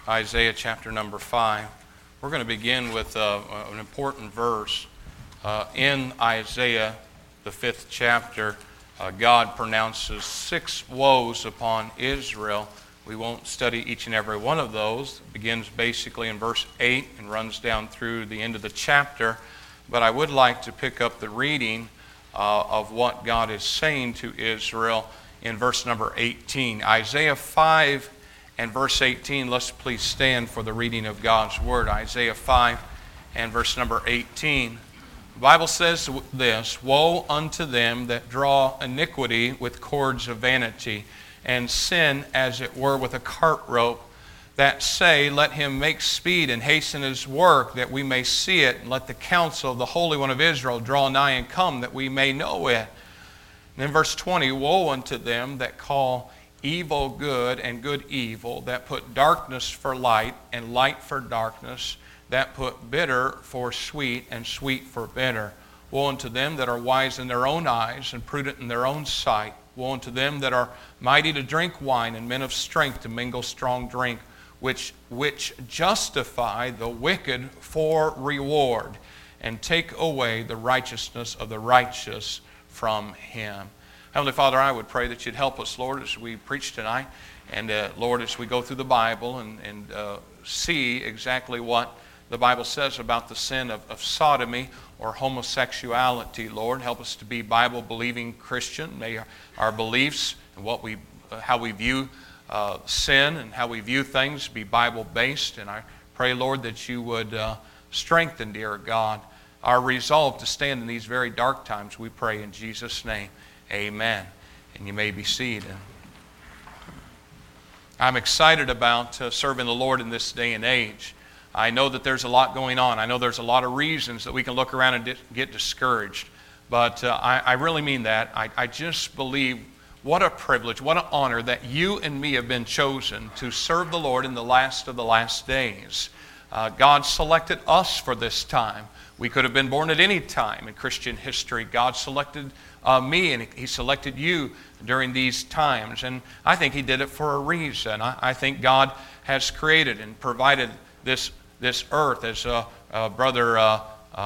Isaiah chapter number 5. We're going to begin with an important verse. In Isaiah, the 5th chapter, God pronounces 6 woes upon Israel. We won't study each and every one of those. It begins basically in verse 8 and runs down through the end of the chapter. But I would like to pick up the reading of what God is saying to Israel in verse number 18. Isaiah 5 and verse 18. Let's please stand for the reading of God's Word. Isaiah 5 and verse number 18. The Bible says this: Woe unto them that draw iniquity with cords of vanity, and sin as it were with a cart rope, that say, Let him make speed and hasten his work, that we may see it, and let the counsel of the Holy One of Israel draw nigh and come, that we may know it. And in verse 20, Woe unto them that call evil good and good evil, that put darkness for light and light for darkness, that put bitter for sweet and sweet for bitter. Woe unto them that are wise in their own eyes and prudent in their own sight. Woe unto them that are mighty to drink wine and men of strength to mingle strong drink, which justify the wicked for reward, and take away the righteousness of the righteous from him. Heavenly Father, I would pray that you'd help us, Lord, as we preach tonight, and Lord, as we go through the Bible and see exactly what the Bible says about the sin of sodomy or homosexuality. Lord, help us to be Bible-believing Christian. May our beliefs and how we view sin and how we view things be Bible-based. And I pray, Lord, that you would strengthen, dear God, our resolve to stand in these very dark times. We pray in Jesus' name. Amen. And you may be seated. I'm excited about serving the Lord in this day and age. I know that there's a lot going on. I know there's a lot of reasons that we can look around and get discouraged. But I really mean that. I just believe what a privilege, what an honor that you and me have been chosen to serve the Lord in the last of the last days. God selected us for this time. We could have been born at any time in Christian history. God selected me, and He selected you during these times. And I think He did it for a reason. I think God has created and provided this earth, as Brother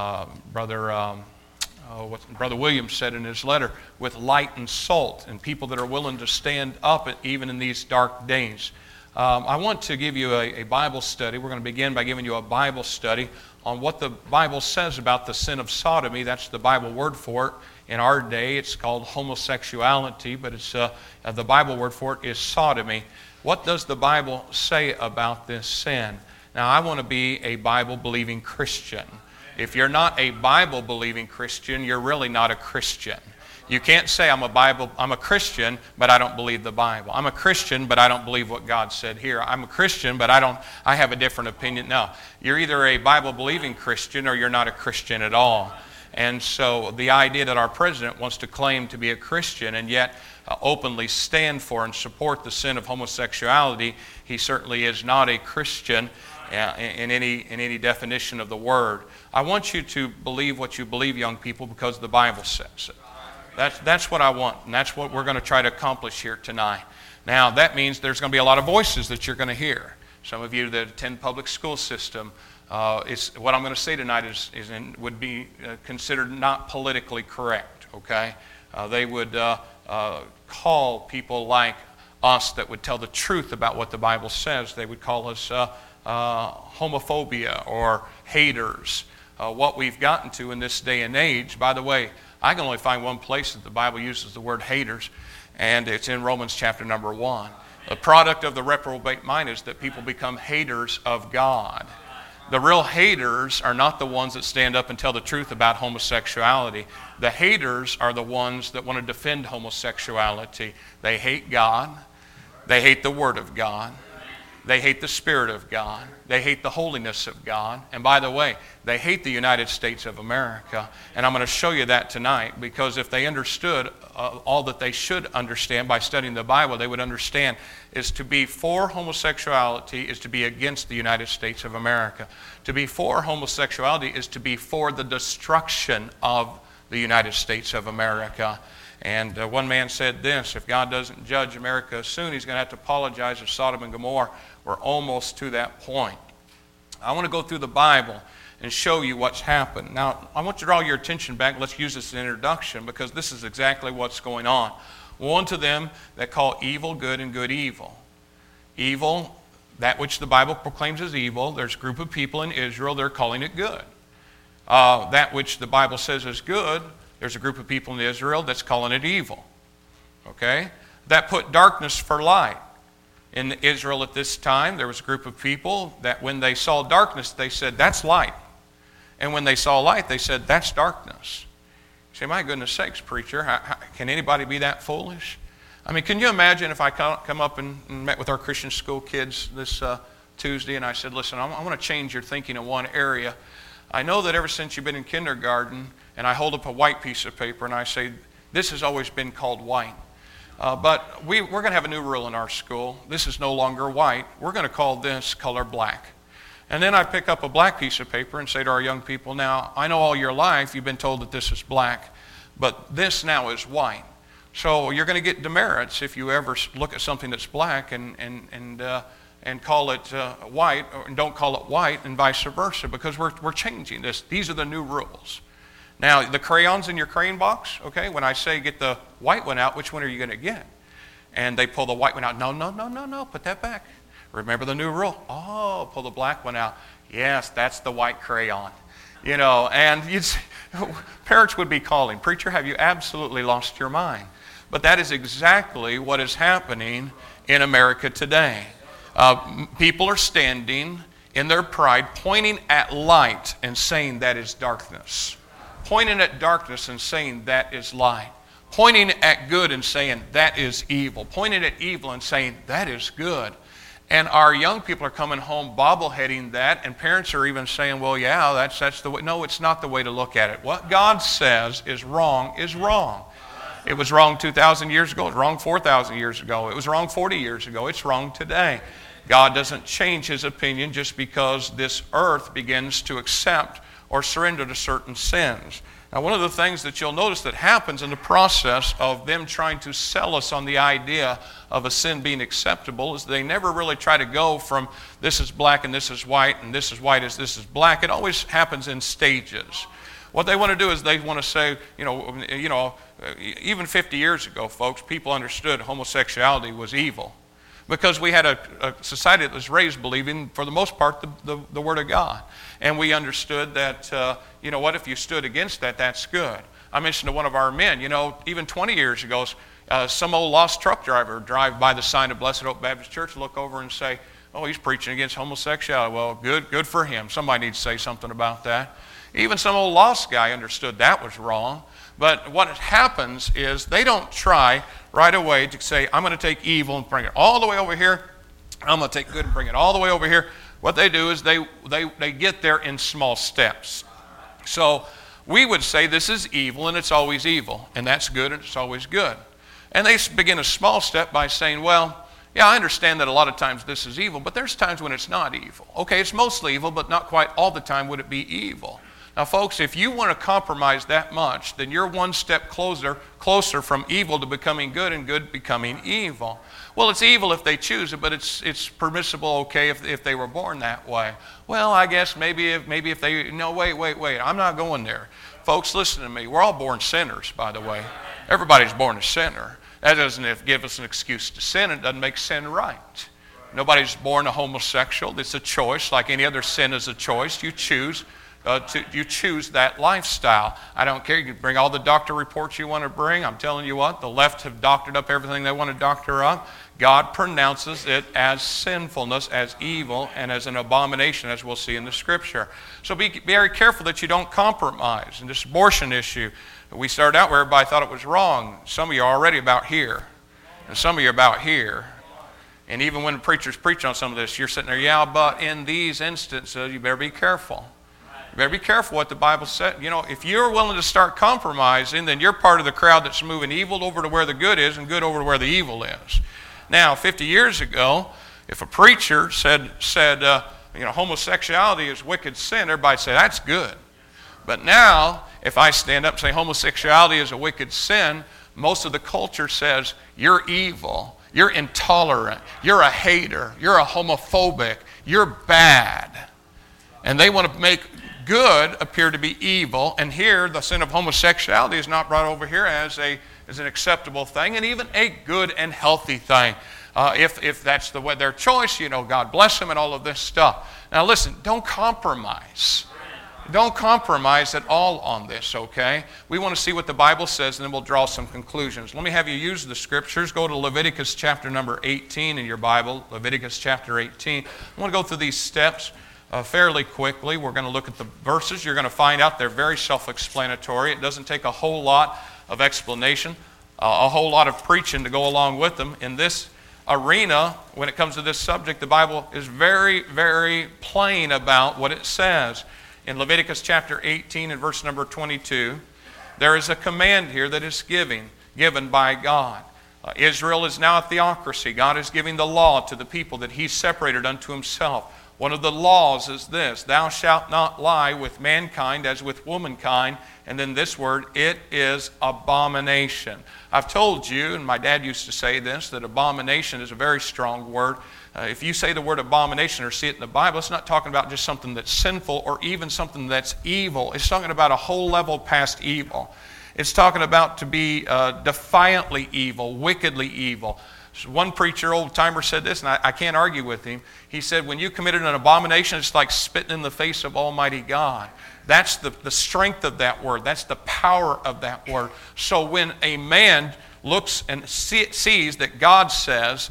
William said in his letter, with light and salt, and people that are willing to stand up even in these dark days. I want to give you a Bible study. We're going to begin by giving you a Bible study on what the Bible says about the sin of sodomy. That's the Bible word for it. In our day, it's called homosexuality, but it's the Bible word for it is sodomy. What does the Bible say about this sin? Now, I want to be a Bible-believing Christian. If you're not a Bible-believing Christian, you're really not a Christian. You can't say I'm a Christian, but I don't believe the Bible. I'm a Christian, but I don't believe what God said here. I'm a Christian, but I have a different opinion. No, you're either a Bible-believing Christian or you're not a Christian at all. And so the idea that our president wants to claim to be a Christian and yet openly stand for and support the sin of homosexuality, he certainly is not a Christian in any definition of the word. I want you to believe what you believe, young people, because the Bible says it. That's what I want, and that's what we're going to try to accomplish here tonight. Now, that means there's going to be a lot of voices that you're going to hear. Some of you that attend public school system, what I'm going to say tonight would be considered not politically correct, okay? They would call people like us that would tell the truth about what the Bible says. They would call us homophobia or haters. What we've gotten to in this day and age, by the way, I can only find one place that the Bible uses the word haters, and it's in Romans chapter number 1. The product of the reprobate mind is that people become haters of God. The real haters are not the ones that stand up and tell the truth about homosexuality. The haters are the ones that want to defend homosexuality. They hate God. They hate the Word of God. They hate the Spirit of God. They hate the holiness of God. And by the way, they hate the United States of America. And I'm going to show you that tonight, because if they understood all that they should understand by studying the Bible, they would understand is to be for homosexuality is to be against the United States of America. To be for homosexuality is to be for the destruction of the United States of America. And one man said this: if God doesn't judge America soon, he's going to have to apologize to Sodom and Gomorrah. We're almost to that point. I want to go through the Bible and show you what's happened. Now, I want to draw your attention back. Let's use this as an introduction, because this is exactly what's going on. Woe unto them that call evil good and good evil. Evil, that which the Bible proclaims as evil, there's a group of people in Israel, they're calling it good. That which the Bible says is good, there's a group of people in Israel that's calling it evil. Okay? That put darkness for light. In Israel at this time, there was a group of people that when they saw darkness, they said, that's light. And when they saw light, they said, that's darkness. You say, my goodness sakes, preacher, how can anybody be that foolish? I mean, can you imagine if I come up and met with our Christian school kids this Tuesday, and I said, listen, I want to change your thinking in one area. I know that ever since you've been in kindergarten, and I hold up a white piece of paper, and I say, this has always been called white. But we're going to have a new rule in our school. This is no longer white. We're going to call this color black. And then I pick up a black piece of paper and say to our young people, now, I know all your life you've been told that this is black, but this now is white. So you're going to get demerits if you ever look at something that's black and call it white, or don't call it white, and vice versa, because we're changing this. These are the new rules. Now, the crayons in your crayon box, okay, when I say get the white one out, which one are you going to get? And they pull the white one out. No, put that back. Remember the new rule? Oh, pull the black one out. Yes, that's the white crayon. You know, and parents would be calling, preacher, have you absolutely lost your mind? But that is exactly what is happening in America today. People are standing in their pride, pointing at light and saying that is darkness. Pointing at darkness and saying that is light. Pointing at good and saying that is evil. Pointing at evil and saying that is good. And our young people are coming home bobbleheading that, and parents are even saying, well, yeah, that's the way. No, it's not the way to look at it. What God says is wrong is wrong. It was wrong 2,000 years ago. It was wrong 4,000 years ago. It was wrong 40 years ago. It's wrong today. God doesn't change his opinion just because this earth begins to accept or surrender to certain sins. Now, one of the things that you'll notice that happens in the process of them trying to sell us on the idea of a sin being acceptable is they never really try to go from this is black and this is white and this is white as this is black. It always happens in stages. What they want to do is they want to say, even 50 years ago, folks, people understood homosexuality was evil because we had a society that was raised believing, for the most part, the Word of God. And we understood that, if you stood against that, that's good. I mentioned to one of our men, even 20 years ago, some old lost truck driver would drive by the sign of Blessed Hope Baptist Church, look over and say, oh, he's preaching against homosexuality. Well, good for him. Somebody needs to say something about that. Even some old lost guy understood that was wrong. But what happens is they don't try right away to say, I'm going to take evil and bring it all the way over here. I'm going to take good and bring it all the way over here. What they do is they get there in small steps. So we would say this is evil and it's always evil, and that's good and it's always good. And they begin a small step by saying, well, yeah, I understand that a lot of times this is evil, but there's times when it's not evil. Okay, it's mostly evil, but not quite all the time would it be evil. Now, folks, if you want to compromise that much, then you're one step closer from evil to becoming good and good becoming evil. Well, it's evil if they choose it, but it's permissible, okay, if they were born that way. Well, I guess maybe if they, no, wait, I'm not going there. Folks, listen to me. We're all born sinners, by the way. Everybody's born a sinner. That doesn't give us an excuse to sin. It doesn't make sin right. Nobody's born a homosexual. It's a choice. Like any other sin is a choice. You choose that lifestyle. I don't care. You can bring all the doctor reports you want to bring. I'm telling you what, the left have doctored up everything they want to doctor up. God pronounces it as sinfulness, as evil, and as an abomination, as we'll see in the Scripture. So be very careful that you don't compromise. And this abortion issue, we started out where everybody thought it was wrong. Some of you are already about here, and some of you are about here. And even when the preachers preach on some of this, you're sitting there, yeah, but in these instances, you better be careful. You better be careful what the Bible said. If you're willing to start compromising, then you're part of the crowd that's moving evil over to where the good is and good over to where the evil is. Now, 50 years ago, if a preacher said homosexuality is wicked sin, everybody say that's good. But now, if I stand up and say homosexuality is a wicked sin, most of the culture says, you're evil, you're intolerant, you're a hater, you're a homophobic, you're bad. And they want to make good appear to be evil. And here, the sin of homosexuality is not brought over here as an acceptable thing and even a good and healthy thing. If that's their choice, God bless them and all of this stuff. Now listen, don't compromise. Don't compromise at all on this, okay? We want to see what the Bible says, and then we'll draw some conclusions. Let me have you use the scriptures. Go to Leviticus chapter number 18 in your Bible, Leviticus chapter 18. I want to go through these steps fairly quickly. We're going to look at the verses. You're going to find out they're very self-explanatory. It doesn't take a whole lot of explanation, a whole lot of preaching to go along with them. In this arena, when it comes to this subject, the Bible is very, very plain about what it says. In Leviticus chapter 18 and verse number 22, there is a command here that is given by God. Israel is now a theocracy. God is giving the law to the people that He separated unto Himself. One of the laws is this: thou shalt not lie with mankind as with womankind. And then this word, it is abomination. I've told you, and my dad used to say this, that abomination is a very strong word. If you say the word abomination or see it in the Bible, it's not talking about just something that's sinful or even something that's evil. It's talking about a whole level past evil. It's talking about to be defiantly evil, wickedly evil. So one preacher, old-timer, said this, and I can't argue with him. He said, when you committed an abomination, it's like spitting in the face of Almighty God. That's the strength of that word. That's the power of that word. So when a man looks and sees that God says,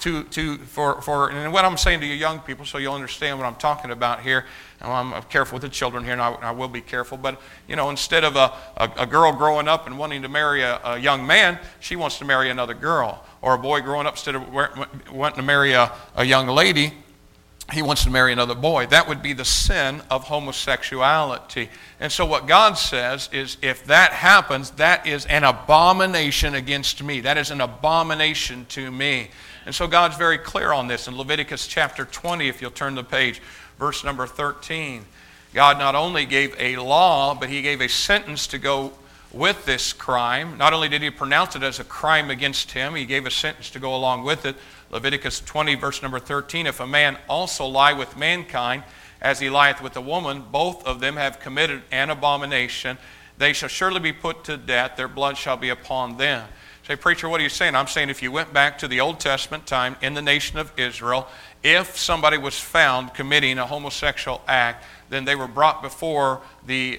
and what I'm saying to you young people, so you'll understand what I'm talking about here. And I'm careful with the children here, and I will be careful. But, instead of a girl growing up and wanting to marry a young man, she wants to marry another girl. Or a boy growing up, instead of wanting to marry a young lady, he wants to marry another boy. That would be the sin of homosexuality. And so what God says is, if that happens, that is an abomination against me. That is an abomination to me. And so God's very clear on this. In Leviticus chapter 20, if you'll turn the page, verse number 13, God not only gave a law, but He gave a sentence to go with this crime. Not only did He pronounce it as a crime against him, He gave a sentence to go along with it. Leviticus 20, verse number 13, if a man also lie with mankind, as he lieth with a woman, both of them have committed an abomination. They shall surely be put to death. Their blood shall be upon them. Say, preacher, what are you saying? I'm saying if you went back to the Old Testament time in the nation of Israel, if somebody was found committing a homosexual act, then they were brought before the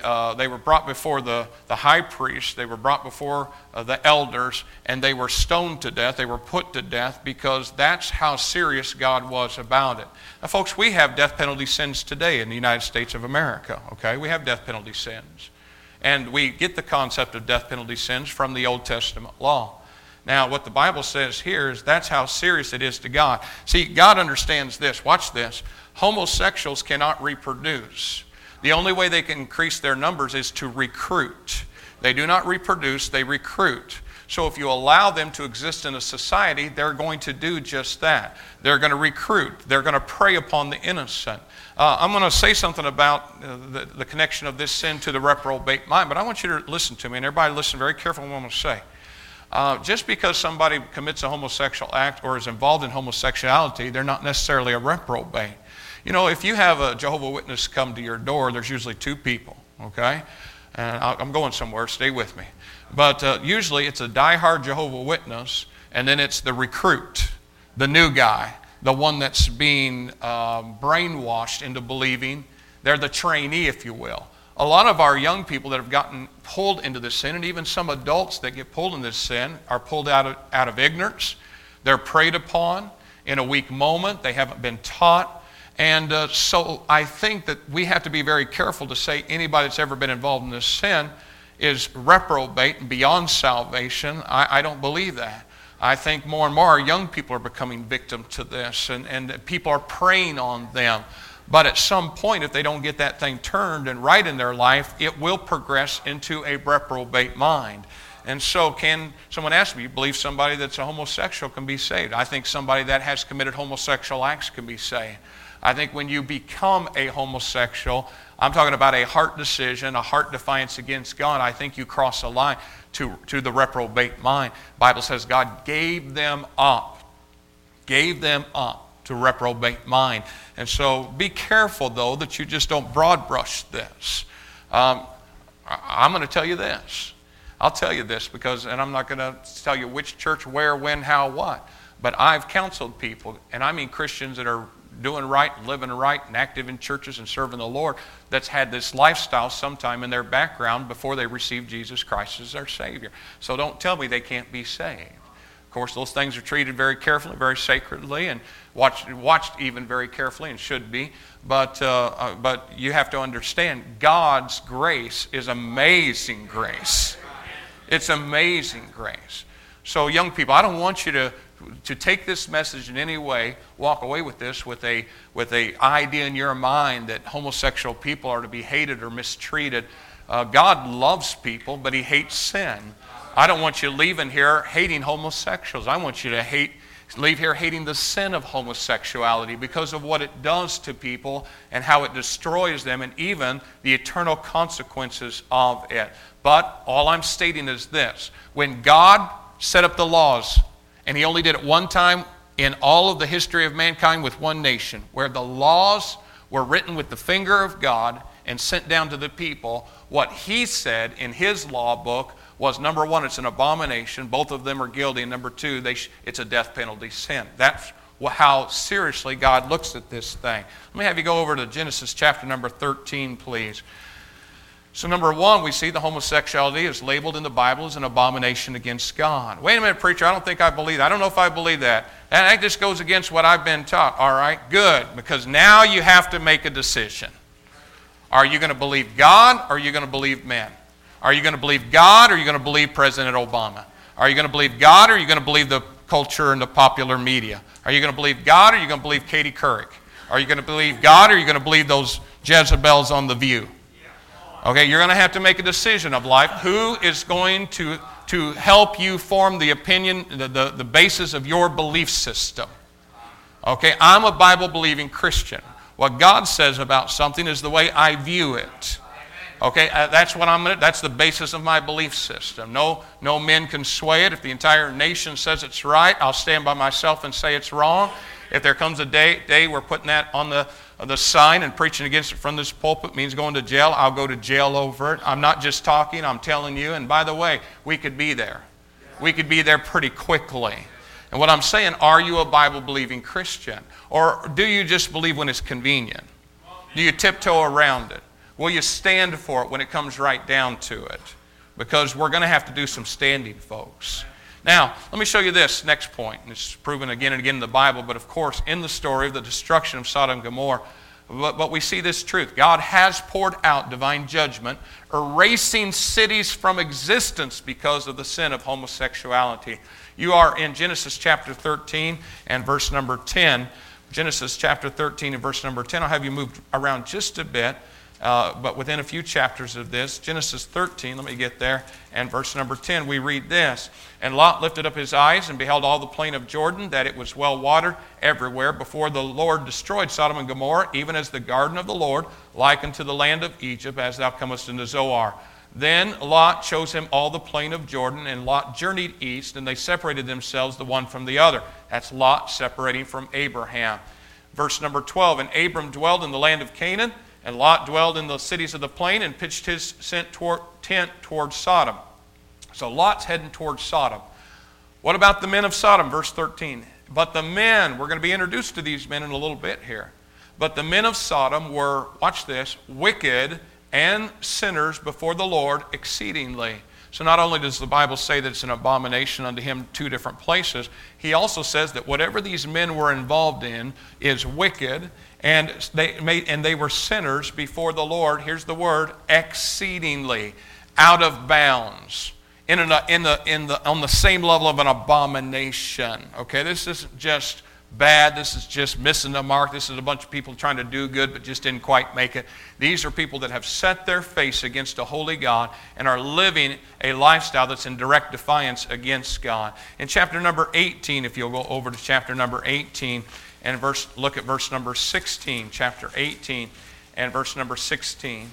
high priest. They were brought before the elders, and they were stoned to death. They were put to death because that's how serious God was about it. Now, folks, we have death penalty sins today in the United States of America. Okay, we have death penalty sins. And we get the concept of death penalty sins from the Old Testament law. Now, what the Bible says here is that's how serious it is to God. See, God understands this. Watch this. Homosexuals cannot reproduce. The only way they can increase their numbers is to recruit. They do not reproduce, they recruit. So if you allow them to exist in a society, they're going to do just that. They're going to recruit. They're going to prey upon the innocent. I'm going to say something about the connection of this sin to the reprobate mind, but I want you to listen to me, and everybody listen very carefully to what I'm going to say. Just because somebody commits a homosexual act or is involved in homosexuality, they're not necessarily a reprobate. If you have a Jehovah's Witness come to your door, there's usually two people, okay? And I'm going somewhere, stay with me. But usually it's a diehard Jehovah's Witness, and then it's the recruit, the new guy, the one that's being brainwashed into believing. They're the trainee, if you will. A lot of our young people that have gotten pulled into this sin, and even some adults that get pulled into this sin, are pulled out of ignorance. They're preyed upon in a weak moment. They haven't been taught. And so I think that we have to be very careful to say anybody that's ever been involved in this sin is reprobate and beyond salvation. I don't believe that. I think more and more our young people are becoming victim to this, and people are preying on them. But at some point, if they don't get that thing turned and right in their life, it will progress into a reprobate mind. And so can someone ask me, you believe somebody that's a homosexual can be saved? I think somebody that has committed homosexual acts can be saved. I think when you become a homosexual, I'm talking about a heart decision, a heart defiance against God, I think you cross a line to the reprobate mind. The Bible says God gave them up to reprobate mind. And so be careful, though, that you just don't broad brush this. I'm going to tell you this. I'll tell you this because, and I'm not going to tell you which church, where, when, how, what. But I've counseled people, and I mean Christians that are doing right and living right and active in churches and serving the Lord, that's had this lifestyle sometime in their background before they received Jesus Christ as their Savior. So don't tell me they can't be saved. Of course, those things are treated very carefully, very sacredly, and watched even very carefully, and should be. But you have to understand, God's grace is amazing grace. It's amazing grace. So young people, I don't want you to take this message in any way, walk away with this with a idea in your mind that homosexual people are to be hated or mistreated. God loves people, but He hates sin. I don't want you leaving here hating homosexuals. I want you to leave here hating the sin of homosexuality because of what it does to people and how it destroys them and even the eternal consequences of it. But all I'm stating is this. When God set up the laws, and He only did it one time in all of the history of mankind with one nation, where the laws were written with the finger of God and sent down to the people, what He said in His law book was, number one, it's an abomination. Both of them are guilty. And number two, it's a death penalty sin. That's how seriously God looks at this thing. Let me have you go over to Genesis chapter number 13, please. So number one, we see the homosexuality is labeled in the Bible as an abomination against God. Wait a minute, preacher, I don't think I believe that. I don't know if I believe that. And that just goes against what I've been taught. All right, good, because now you have to make a decision. Are you going to believe God or are you going to believe men? Are you going to believe God or are you going to believe President Obama? Are you going to believe God or are you going to believe the culture and the popular media? Are you going to believe God or are you going to believe Katie Couric? Are you going to believe God or are you going to believe those Jezebels on The View? Okay, you're going to have to make a decision of life. Who is going to help you form the opinion, the basis of your belief system? Okay, I'm a Bible-believing Christian. What God says about something is the way I view it. Okay, that's the basis of my belief system. No men can sway it. If the entire nation says it's right, I'll stand by myself and say it's wrong. If there comes a day we're putting that on the sign and preaching against it from this pulpit means going to jail, I'll go to jail over it. I'm not just talking, I'm telling you. And by the way, we could be there. We could be there pretty quickly. And what I'm saying, are you a Bible-believing Christian? Or do you just believe when it's convenient? Do you tiptoe around it? Will you stand for it when it comes right down to it? Because we're going to have to do some standing, folks. Now, let me show you this next point. It's proven again and again in the Bible, but of course in the story of the destruction of Sodom and Gomorrah. But we see this truth. God has poured out divine judgment, erasing cities from existence because of the sin of homosexuality. You are in Genesis chapter 13 and verse number 10. Genesis chapter 13 and verse number 10. I'll have you move around just a bit. But within a few chapters of this, Genesis 13, let me get there, and verse number 10, we read this. And Lot lifted up his eyes and beheld all the plain of Jordan, that it was well watered everywhere, before the Lord destroyed Sodom and Gomorrah, even as the garden of the Lord, like unto the land of Egypt, as thou comest into Zoar. Then Lot chose him all the plain of Jordan, and Lot journeyed east, and they separated themselves the one from the other. That's Lot separating from Abraham. Verse number 12, and Abram dwelled in the land of Canaan, and Lot dwelled in the cities of the plain and pitched his tent towards Sodom. So Lot's heading towards Sodom. What about the men of Sodom? Verse 13. But the men, we're going to be introduced to these men in a little bit here. But the men of Sodom were, watch this, wicked and sinners before the Lord exceedingly. So not only does the Bible say that it's an abomination unto him two different places, he also says that whatever these men were involved in is wicked, and they were sinners before the Lord. Here's the word, exceedingly, out of bounds, on the same level of an abomination. Okay, this isn't just bad. This is just missing the mark. This is a bunch of people trying to do good but just didn't quite make it. These are people that have set their face against a holy God and are living a lifestyle that's in direct defiance against God. In chapter number 18, if you'll go over to chapter number 18 And look at verse number 16, chapter 18, and verse number 16.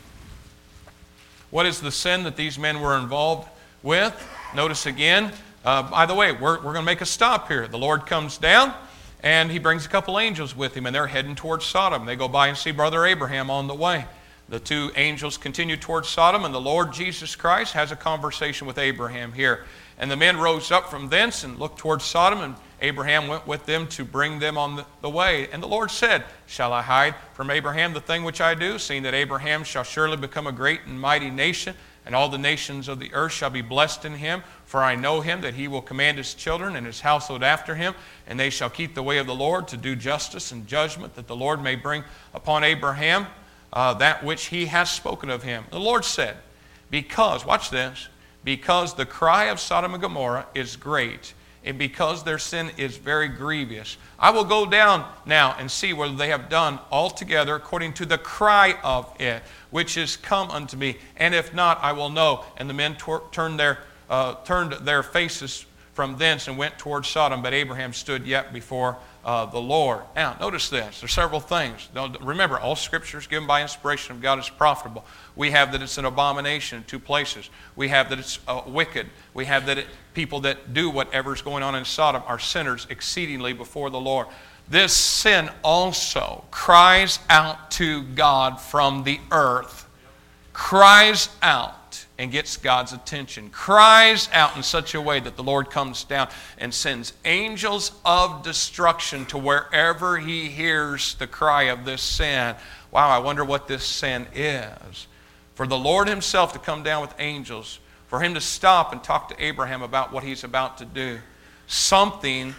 What is the sin that these men were involved with? Notice again, by the way, we're going to make a stop here. The Lord comes down, and he brings a couple angels with him, and they're heading towards Sodom. They go by and see Brother Abraham on the way. The two angels continue towards Sodom, and the Lord Jesus Christ has a conversation with Abraham here. And the men rose up from thence and looked towards Sodom, and Abraham went with them to bring them on the way. And the Lord said, Shall I hide from Abraham the thing which I do, seeing that Abraham shall surely become a great and mighty nation, and all the nations of the earth shall be blessed in him? For I know him, that he will command his children and his household after him, and they shall keep the way of the Lord to do justice and judgment, that the Lord may bring upon Abraham that which he has spoken of him. The Lord said, because, watch this, because the cry of Sodom and Gomorrah is great, and because their sin is very grievous, I will go down now and see whether they have done altogether according to the cry of it, which is come unto me. And if not, I will know. And the men turned their faces from thence and went towards Sodom, but Abraham stood yet before the Lord. Now, notice this. There's several things. Remember, all Scripture is given by inspiration of God is profitable. We have that it's an abomination in two places. We have that it's wicked. We have that people that do whatever's going on in Sodom are sinners exceedingly before the Lord. This sin also cries out to God from the earth. Cries out and gets God's attention. Cries out in such a way that the Lord comes down and sends angels of destruction to wherever he hears the cry of this sin. Wow, I wonder what this sin is. For the Lord himself to come down with angels, for him to stop and talk to Abraham about what he's about to do. Some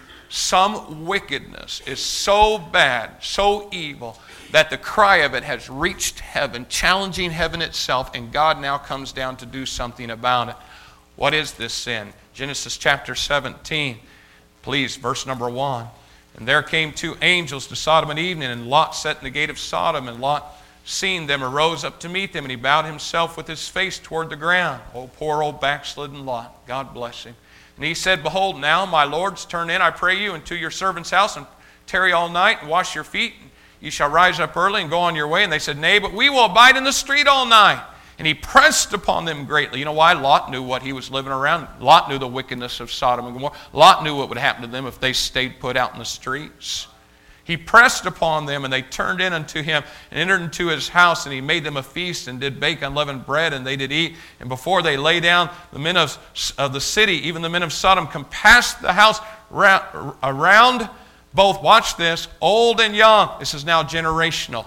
wickedness is so bad, so evil, that the cry of it has reached heaven, challenging heaven itself, and God now comes down to do something about it. What is this sin? Genesis chapter 17, please, verse number 1. And there came two angels to Sodom at evening, and Lot sat in the gate of Sodom, and Lot, seeing them, arose up to meet them, and he bowed himself with his face toward the ground. Oh, poor old backslidden Lot. God bless him. And he said, Behold, now, my lords, turn in, I pray you, into your servant's house, and tarry all night, and wash your feet, and you shall rise up early and go on your way. And they said, Nay, but we will abide in the street all night. And he pressed upon them greatly. You know why? Lot knew what he was living around. Lot knew the wickedness of Sodom and Gomorrah. Lot knew what would happen to them if they stayed put out in the streets. He pressed upon them, and they turned in unto him, and entered into his house, and he made them a feast, and did bake unleavened bread, and they did eat. And before they lay down, the men of the city, even the men of Sodom, compassed the house around both, watch this, old and young. This is now generational.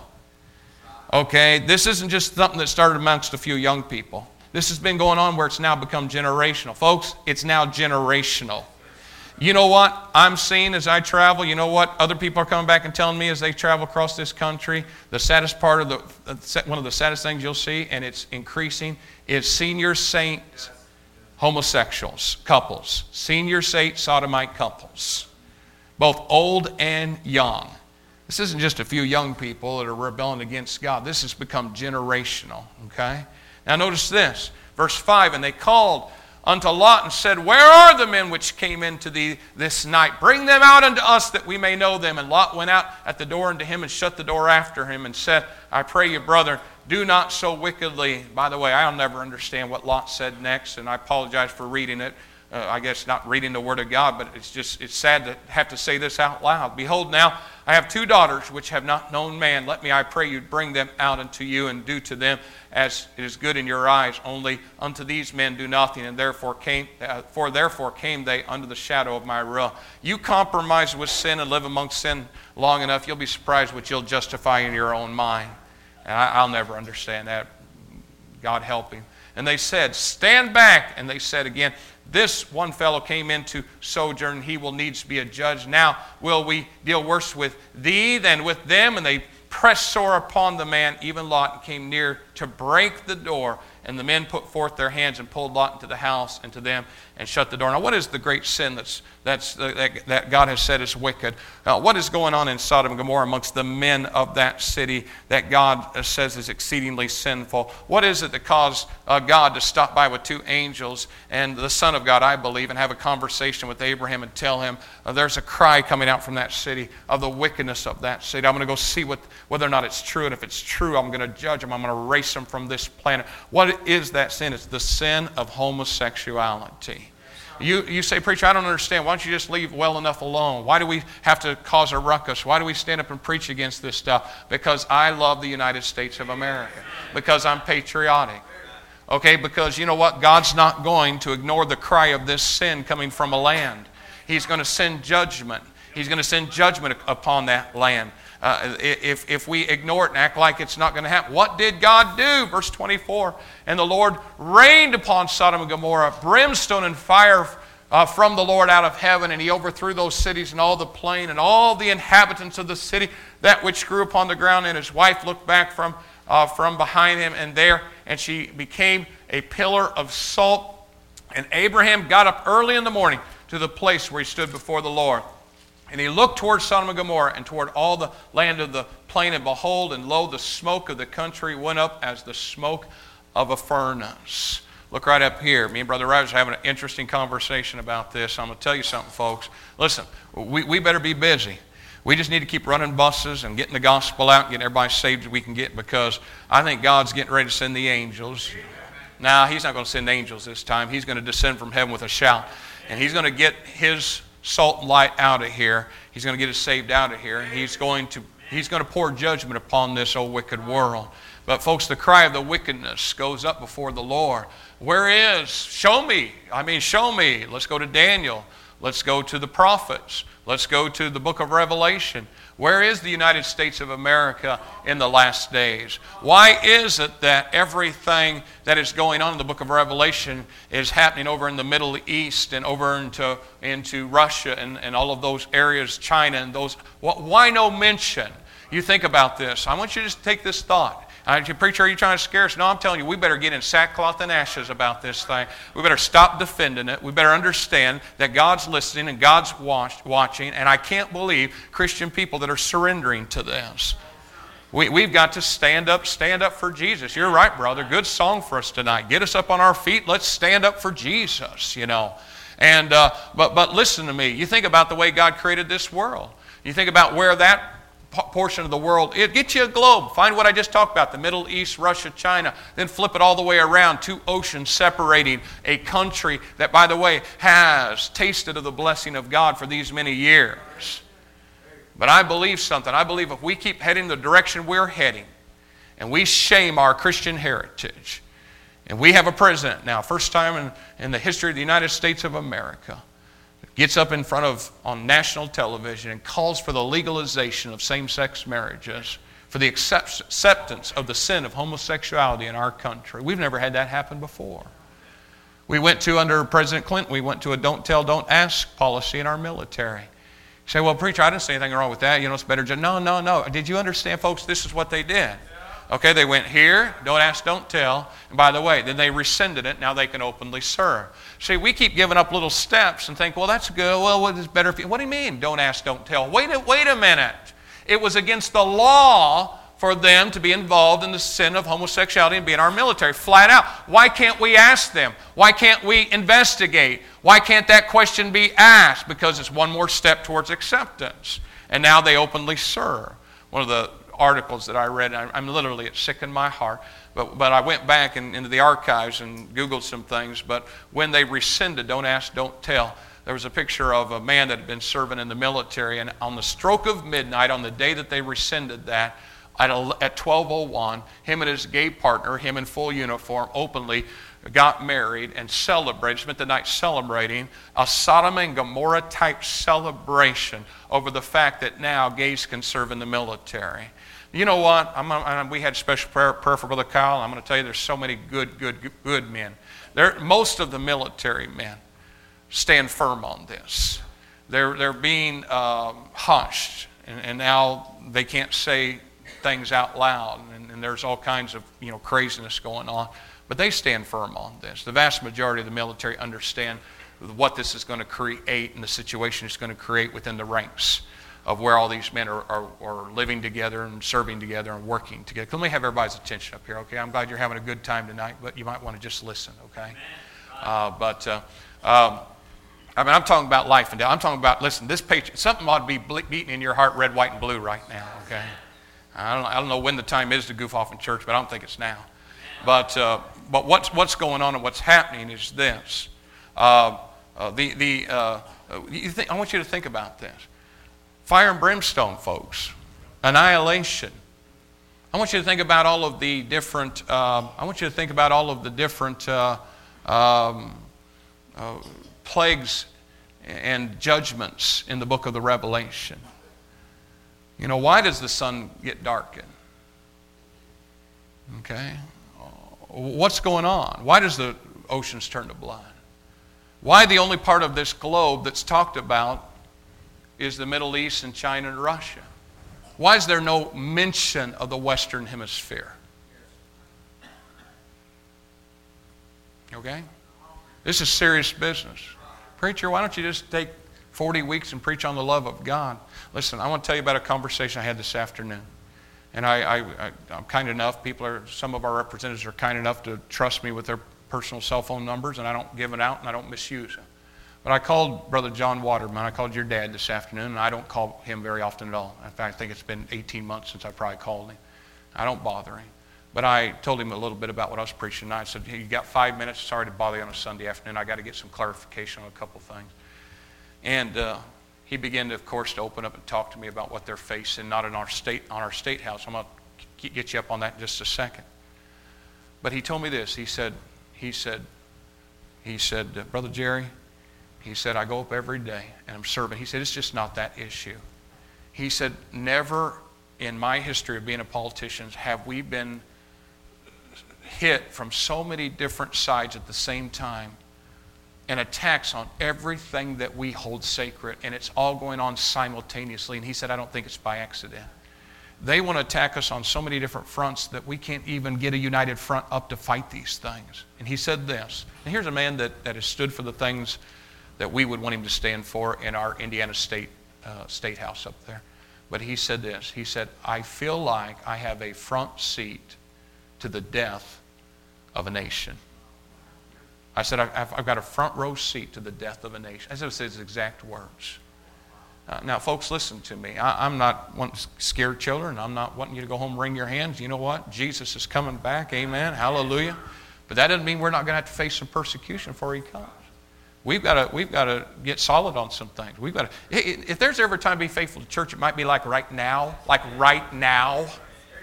Okay, this isn't just something that started amongst a few young people. This has been going on where it's now become generational. Folks, it's now generational. You know what I'm seeing as I travel? You know what other people are coming back and telling me as they travel across this country? The saddest part of one of the saddest things you'll see, and it's increasing, is senior saint homosexuals, couples. Senior saint sodomite couples. Both old and young. This isn't just a few young people that are rebelling against God. This has become generational, okay? Now notice this, verse 5, and they called unto Lot and said, Where are the men which came into thee this night? Bring them out unto us that we may know them. And Lot went out at the door unto him and shut the door after him and said, I pray you, brother, do not so wickedly. By the way, I'll never understand what Lot said next, and I apologize for reading it. I guess not reading the Word of God, but it's sad to have to say this out loud. Behold, now I have two daughters which have not known man. Let me, I pray you, bring them out unto you, and do to them as it is good in your eyes. Only unto these men do nothing, and therefore came they under the shadow of my roof. You compromise with sin and live amongst sin long enough, you'll be surprised what you'll justify in your own mind. And I'll never understand that. God help him. And they said, Stand back. And they said again, This one fellow came into sojourn, he will needs be a judge. Now will we deal worse with thee than with them? And they pressed sore upon the man, even Lot, and came near to break the door. And the men put forth their hands and pulled Lot into the house and to them and shut the door. Now, what is the great sin that God has said is wicked? What is going on in Sodom and Gomorrah amongst the men of that city that God says is exceedingly sinful? What is it that caused God to stop by with two angels and the Son of God, I believe, and have a conversation with Abraham and tell him there's a cry coming out from that city of the wickedness of that city? I'm going to go see whether or not it's true, and if it's true, I'm going to judge them. I'm going to erase them from this planet. What is that sin? It's the sin of homosexuality. You say, preacher, I don't understand. Why don't you just leave well enough alone? Why do we have to cause a ruckus? Why do we stand up and preach against this stuff? Because I love the United States of America. Because I'm patriotic. Okay, because you know what? God's not going to ignore the cry of this sin coming from a land. He's going to send judgment. He's going to send judgment upon that land. If we ignore it and act like it's not going to happen. What did God do? Verse 24, and the Lord rained upon Sodom and Gomorrah brimstone and fire from the Lord out of heaven, and he overthrew those cities and all the plain and all the inhabitants of the city, that which grew upon the ground. And his wife looked back from behind him, and she became a pillar of salt. And Abraham got up early in the morning to the place where he stood before the Lord. And he looked toward Sodom and Gomorrah and toward all the land of the plain, and behold, and lo, the smoke of the country went up as the smoke of a furnace. Look right up here. Me and Brother Rogers are having an interesting conversation about this. I'm going to tell you something, folks. Listen, we better be busy. We just need to keep running buses and getting the gospel out and getting everybody saved that we can get, because I think God's getting ready to send the angels. Now, he's not going to send angels this time. He's going to descend from heaven with a shout. And he's going to get his salt and light out of here. He's going to get us saved out of here. And he's going to pour judgment upon this old wicked world. But folks, the cry of the wickedness goes up before the Lord. Where is? Show me. Show me. Let's go to Daniel. Let's go to the prophets. Let's go to the book of Revelation. Where is the United States of America in the last days? Why is it that everything that is going on in the book of Revelation is happening over in the Middle East and over into Russia and all of those areas, China and those? Why no mention? You think about this. I want you to just take this thought. Preacher, are you trying to scare us? No, I'm telling you, we better get in sackcloth and ashes about this thing. We better stop defending it. We better understand that God's listening and God's watching, and I can't believe Christian people that are surrendering to this. We've got to stand up for Jesus. You're right, brother. Good song for us tonight. Get us up on our feet. Let's stand up for Jesus, you know. And but listen to me. You think about the way God created this world. You think about where that portion of the world, get you a globe. Find what I just talked about, the Middle East, Russia, China. Then flip it all the way around, two oceans separating a country that, by the way, has tasted of the blessing of God for these many years. But I believe something. I believe if we keep heading the direction we're heading, and we shame our Christian heritage, and we have a president now, first time in the history of the United States of America, gets up in front on national television and calls for the legalization of same-sex marriages, for the acceptance of the sin of homosexuality in our country. We've never had that happen before. We went to, under President Clinton, we went to a don't tell, don't ask policy in our military. You say, well, preacher, I didn't say anything wrong with that. You know, it's better. No. Did you understand, folks? This is what they did. Okay, they went here, don't ask, don't tell. And by the way, then they rescinded it. Now they can openly serve. See, we keep giving up little steps and think, well, that's good. Well, what is better? What do you mean, don't ask, don't tell? Wait a minute. It was against the law for them to be involved in the sin of homosexuality and be in our military, flat out. Why can't we ask them? Why can't we investigate? Why can't that question be asked? Because it's one more step towards acceptance. And now they openly serve. One of the articles that I read, I'm literally, it sickened my heart. But I went back into the archives and Googled some things. But when they rescinded Don't Ask, Don't Tell, there was a picture of a man that had been serving in the military. And on the stroke of midnight, on the day that they rescinded that, at 12:01, him and his gay partner, him in full uniform, openly got married and celebrated, spent the night celebrating a Sodom and Gomorrah type celebration over the fact that now gays can serve in the military. You know what? We had special prayer for Brother Kyle. I'm going to tell you, there's so many good men. Most of the military men stand firm on this. They're being hushed, and now they can't say things out loud, and there's all kinds of craziness going on. But they stand firm on this. The vast majority of the military understand what this is going to create and the situation it's going to create within the ranks of where all these men are living together and serving together and working together. Let me have everybody's attention up here, okay? I'm glad you're having a good time tonight, but you might want to just listen, okay? I'm talking about life and death. I'm talking about, listen, this page, something ought to be beating in your heart red, white, and blue right now, okay? I don't know when the time is to goof off in church, but I don't think it's now. But what's going on and what's happening is this. I want you to think about this. Fire and brimstone, folks. Annihilation. I want you to think about all of the different. Plagues and judgments in the book of the Revelation. Why does the sun get darkened? Okay. What's going on? Why does the oceans turn to blood? Why the only part of this globe that's talked about is the Middle East and China and Russia? Why is there no mention of the Western Hemisphere? Okay? This is serious business. Preacher, why don't you just take 40 weeks and preach on the love of God? Listen, I want to tell you about a conversation I had this afternoon. And I'm kind enough, some of our representatives are kind enough to trust me with their personal cell phone numbers, and I don't give it out and I don't misuse them. But I called Brother John Waterman. I called your dad this afternoon, and I don't call him very often at all. In fact, I think it's been 18 months since I probably called him. I don't bother him. But I told him a little bit about what I was preaching tonight. I said, hey, you got 5 minutes? Sorry to bother you on a Sunday afternoon. I got to get some clarification on a couple things. And he began, of course, to open up and talk to me about what they're facing, not in our state house. I'm going to get you up on that in just a second. But he told me this. He said, Brother Jerry, he said, I go up every day and I'm serving. He said, it's just not that issue. He said, never in my history of being a politician have we been hit from so many different sides at the same time and attacks on everything that we hold sacred, and it's all going on simultaneously. And he said, I don't think it's by accident. They want to attack us on so many different fronts that we can't even get a united front up to fight these things. And he said this, and here's a man that has stood for the things that we would want him to stand for in our Indiana State House up there. But he said this, he said, I feel like I have a front seat to the death of a nation. I said, I've got a front row seat to the death of a nation. I said his exact words. Now, folks, listen to me. I'm not wanting to scare children. I'm not wanting you to go home and wring your hands. You know what? Jesus is coming back. Amen. Hallelujah. But that doesn't mean we're not going to have to face some persecution before he comes. We've got to get solid on some things. If there's ever a time to be faithful to church, it might be like right now. Like right now. Is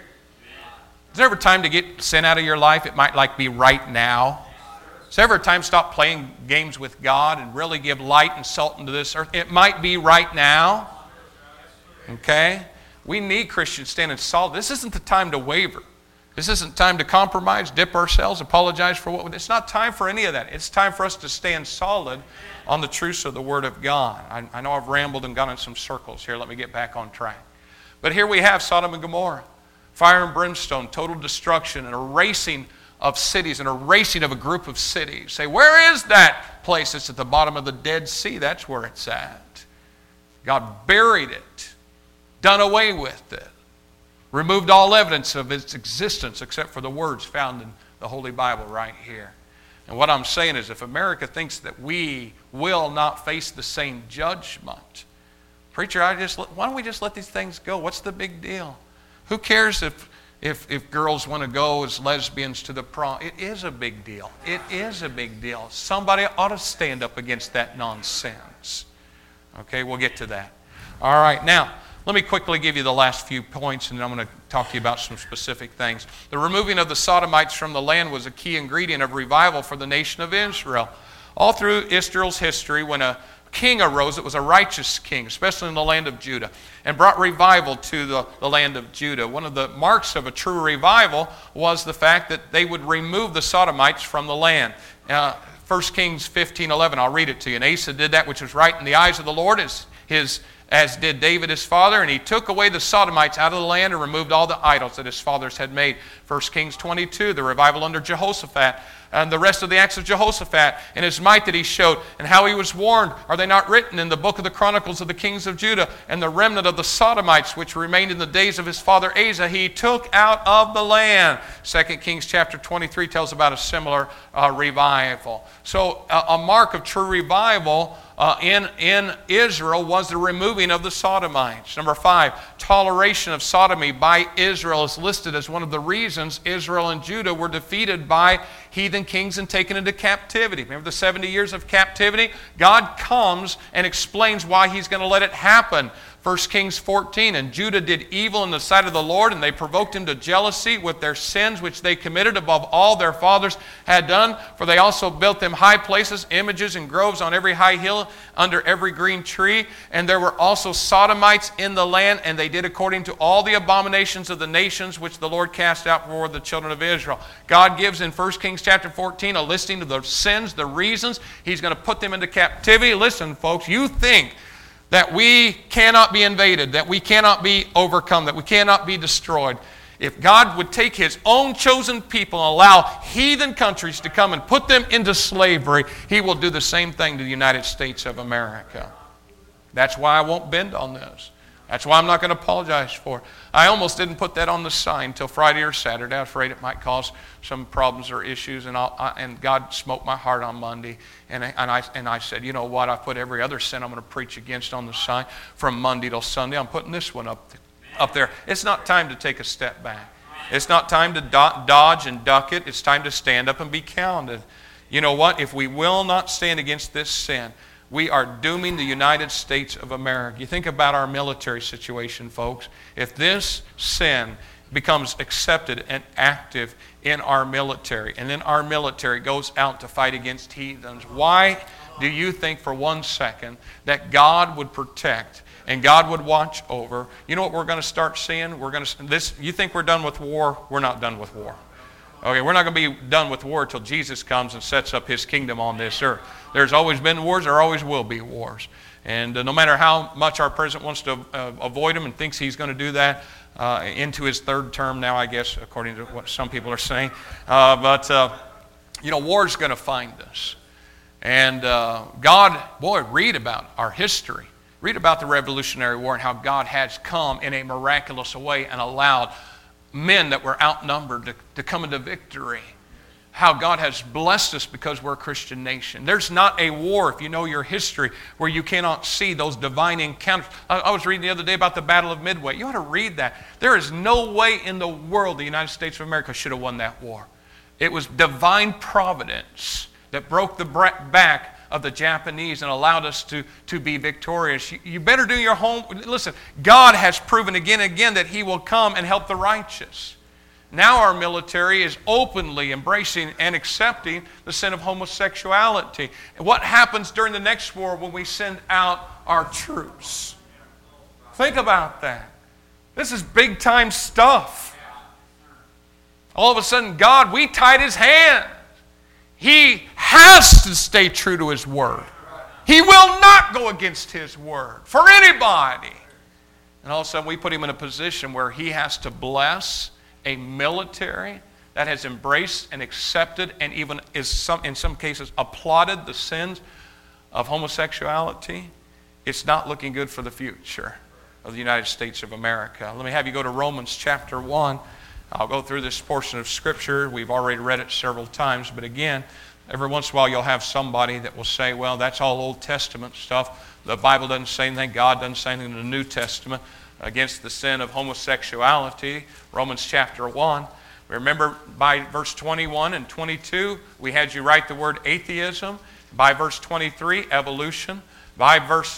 there ever a time to get sin out of your life? It might be right now. Is there ever a time to stop playing games with God and really give light and salt into this earth? It might be right now. Okay? We need Christians standing solid. This isn't the time to waver. This isn't time to compromise, dip ourselves, apologize for what. It's not time for any of that. It's time for us to stand solid on the truths of the Word of God. I know I've rambled and gone in some circles here. Let me get back on track. But here we have Sodom and Gomorrah. Fire and brimstone, total destruction, and erasing of cities, and erasing of a group of cities. Say, where is that place? It's at the bottom of the Dead Sea. That's where it's at. God buried it, done away with it, removed all evidence of its existence except for the words found in the Holy Bible right here. And what I'm saying is, if America thinks that we will not face the same judgment, preacher, why don't we just let these things go? What's the big deal? Who cares if girls want to go as lesbians to the prom? It is a big deal. It is a big deal. Somebody ought to stand up against that nonsense. Okay, we'll get to that. All right, now, let me quickly give you the last few points, and then I'm going to talk to you about some specific things. The removing of the Sodomites from the land was a key ingredient of revival for the nation of Israel. All through Israel's history, when a king arose, it was a righteous king, especially in the land of Judah, and brought revival to the land of Judah. One of the marks of a true revival was the fact that they would remove the Sodomites from the land. 1 Kings 15:11, I'll read it to you. And Asa did that which was right in the eyes of the Lord, as as did David his father, and he took away the Sodomites out of the land and removed all the idols that his fathers had made. 1 Kings 22, the revival under Jehoshaphat, and the rest of the acts of Jehoshaphat, and his might that he showed, and how he was warned. Are they not written in the book of the Chronicles of the kings of Judah? And the remnant of the Sodomites, which remained in the days of his father Asa, he took out of the land. 2 Kings chapter 23 tells about a similar revival. So a mark of true revival in Israel was the removing of the Sodomites. Number 5, toleration of sodomy by Israel is listed as one of the reasons Israel and Judah were defeated by heathen kings and taken into captivity. Remember the 70 years of captivity? God comes and explains why he's going to let it happen. 1 Kings 14, and Judah did evil in the sight of the Lord, and they provoked him to jealousy with their sins which they committed above all their fathers had done. For they also built them high places, images and groves on every high hill, under every green tree. And there were also Sodomites in the land, and they did according to all the abominations of the nations which the Lord cast out before the children of Israel. God gives in 1 Kings chapter 14 a listing of the sins, the reasons he's going to put them into captivity. Listen, folks, you think that we cannot be invaded, that we cannot be overcome, that we cannot be destroyed. If God would take his own chosen people and allow heathen countries to come and put them into slavery, he will do the same thing to the United States of America. That's why I won't bend on this. That's why I'm not going to apologize for it. I almost didn't put that on the sign until Friday or Saturday. I was afraid it might cause some problems or issues, and God smote my heart on Monday. And I said, you know what? I put every other sin I'm going to preach against on the sign from Monday till Sunday. I'm putting this one up there. It's not time to take a step back. It's not time to dodge and duck it. It's time to stand up and be counted. You know what? If we will not stand against this sin, we are dooming the United States of America. You think about our military situation, folks. If this sin becomes accepted and active in our military, and then our military goes out to fight against heathens, why do you think for 1 second that God would protect and God would watch over? You know what we're going to start seeing? You think we're done with war? We're not done with war. Okay, we're not going to be done with war until Jesus comes and sets up his kingdom on this earth. There's always been wars, there always will be wars. And no matter how much our president wants to avoid them and thinks he's going to do that into his third term now, I guess, according to what some people are saying. War is going to find us. And read about our history. Read about the Revolutionary War and how God has come in a miraculous way and allowed men that were outnumbered to come into victory. How God has blessed us because we're a Christian nation. There's not a war, if you know your history, where you cannot see those divine encounters. I was reading the other day about the Battle of Midway. You ought to read that. There is no way in the world the United States of America should have won that war. It was divine providence that broke the back of the Japanese and allowed us to be victorious. You better do your homework. Listen, God has proven again and again that he will come and help the righteous. Now our military is openly embracing and accepting the sin of homosexuality. And what happens during the next war when we send out our troops? Think about that. This is big time stuff. All of a sudden, God, we tied his hand. He has to stay true to his word. He will not go against his word for anybody. And all of a sudden, we put him in a position where he has to bless a military that has embraced and accepted and even in some cases applauded the sins of homosexuality. It's not looking good for the future of the United States of America. Let me have you go to Romans chapter 1. I'll go through this portion of Scripture. We've already read it several times, but again, every once in a while you'll have somebody that will say, well, that's all Old Testament stuff. The Bible doesn't say anything. God doesn't say anything in the New Testament against the sin of homosexuality. Romans chapter 1. Remember, by verse 21 and 22, we had you write the word atheism. By verse 23, evolution. By verse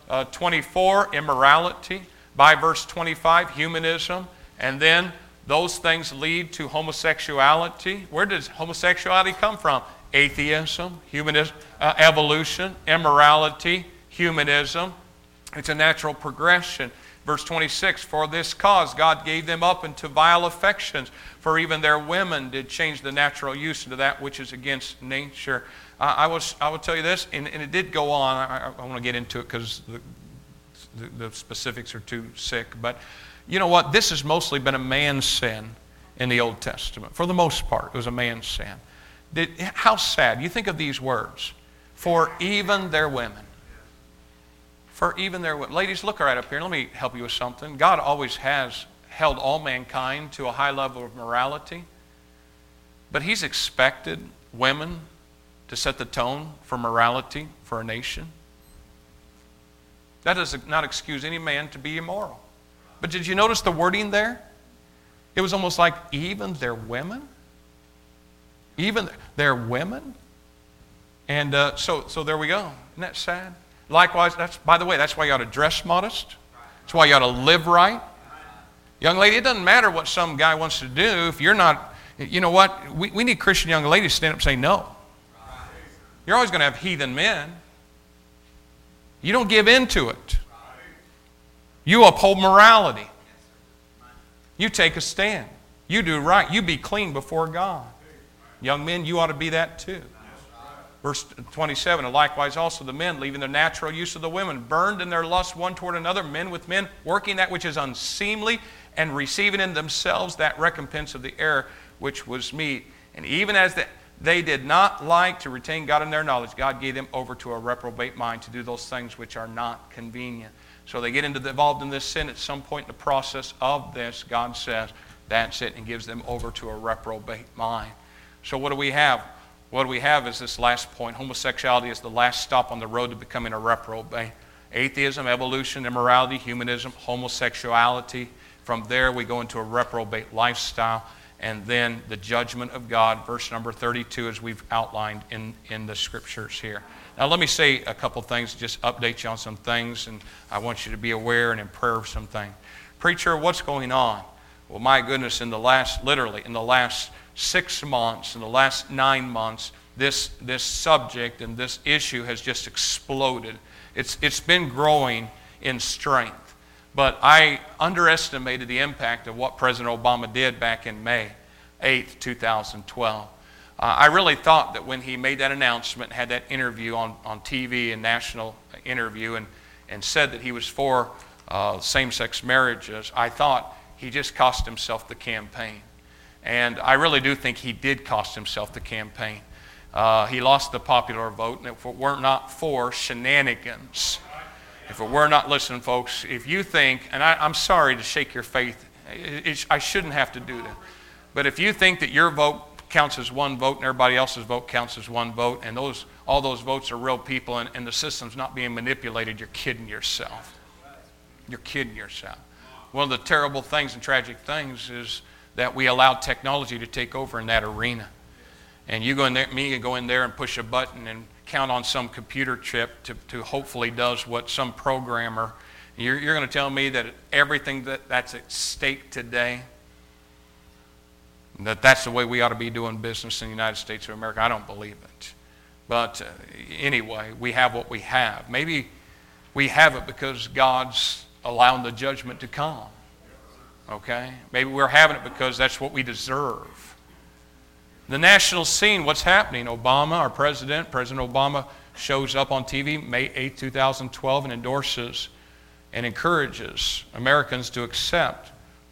24, immorality. By verse 25, humanism. And then those things lead to homosexuality. Where does homosexuality come from? Atheism, humanism, evolution, immorality, humanism. It's a natural progression. Verse 26, for this cause God gave them up into vile affections, for even their women did change the natural use into that which is against nature. I will tell you this, and it did go on. I want to get into it because the specifics are too sick. But you know what? This has mostly been a man's sin in the Old Testament. For the most part, it was a man's sin. How sad. You think of these words. For even their women. For even their women. Ladies, look right up here. Let me help you with something. God always has held all mankind to a high level of morality. But He's expected women to set the tone for morality for a nation. That does not excuse any man to be immoral. But did you notice the wording there? It was almost like even their women. Even their women. And so there we go. Isn't that sad? Likewise, by the way, that's why you ought to dress modest. That's why you ought to live right. Young lady, it doesn't matter what some guy wants to do if you're not, you know what? We need Christian young ladies to stand up and say no. You're always going to have heathen men. You don't give in to it. You uphold morality. You take a stand. You do right. You be clean before God. Young men, you ought to be that too. Verse 27, and likewise also the men, leaving the natural use of the women, burned in their lust one toward another, men with men, working that which is unseemly, and receiving in themselves that recompense of the error which was meet. And even as they did not like to retain God in their knowledge, God gave them over to a reprobate mind to do those things which are not convenient. So they get involved in this sin at some point in the process of this. God says, that's it, and gives them over to a reprobate mind. So what do we have? What we have is this last point. Homosexuality is the last stop on the road to becoming a reprobate. Atheism, evolution, immorality, humanism, homosexuality. From there we go into a reprobate lifestyle. And then the judgment of God, verse number 32, as we've outlined in the scriptures here. Now let me say a couple things, just update you on some things, and I want you to be aware and in prayer of some things. Preacher, what's going on? Well, my goodness, literally in the last 6 months, in the last 9 months, this subject and this issue has just exploded. It's been growing in strength. But I underestimated the impact of what President Obama did back in May 8th, 2012. I really thought that when he made that announcement, had that interview on TV, a national interview, and said that he was for same-sex marriages, I thought he just cost himself the campaign. And I really do think he did cost himself the campaign. He lost the popular vote, and if it were not for shenanigans, if it were not, listen folks, if you think, and I'm sorry to shake your faith, I shouldn't have to do that, but if you think that your vote counts as one vote and everybody else's vote counts as one vote, and all those votes are real people and the system's not being manipulated, you're kidding yourself. You're kidding yourself. One of the terrible things and tragic things is that we allow technology to take over in that arena. And you go in there, me go in there and push a button and count on some computer chip to hopefully does what some programmer. You're going to tell me that everything that's at stake today, that's the way we ought to be doing business in the United States of America? I don't believe it. But anyway, we have what we have. Maybe we have it because God's allowing the judgment to come. Okay? Maybe we're having it because that's what we deserve. The national scene, what's happening? Obama, our President Obama, shows up on TV May 8, 2012 and endorses and encourages Americans to accept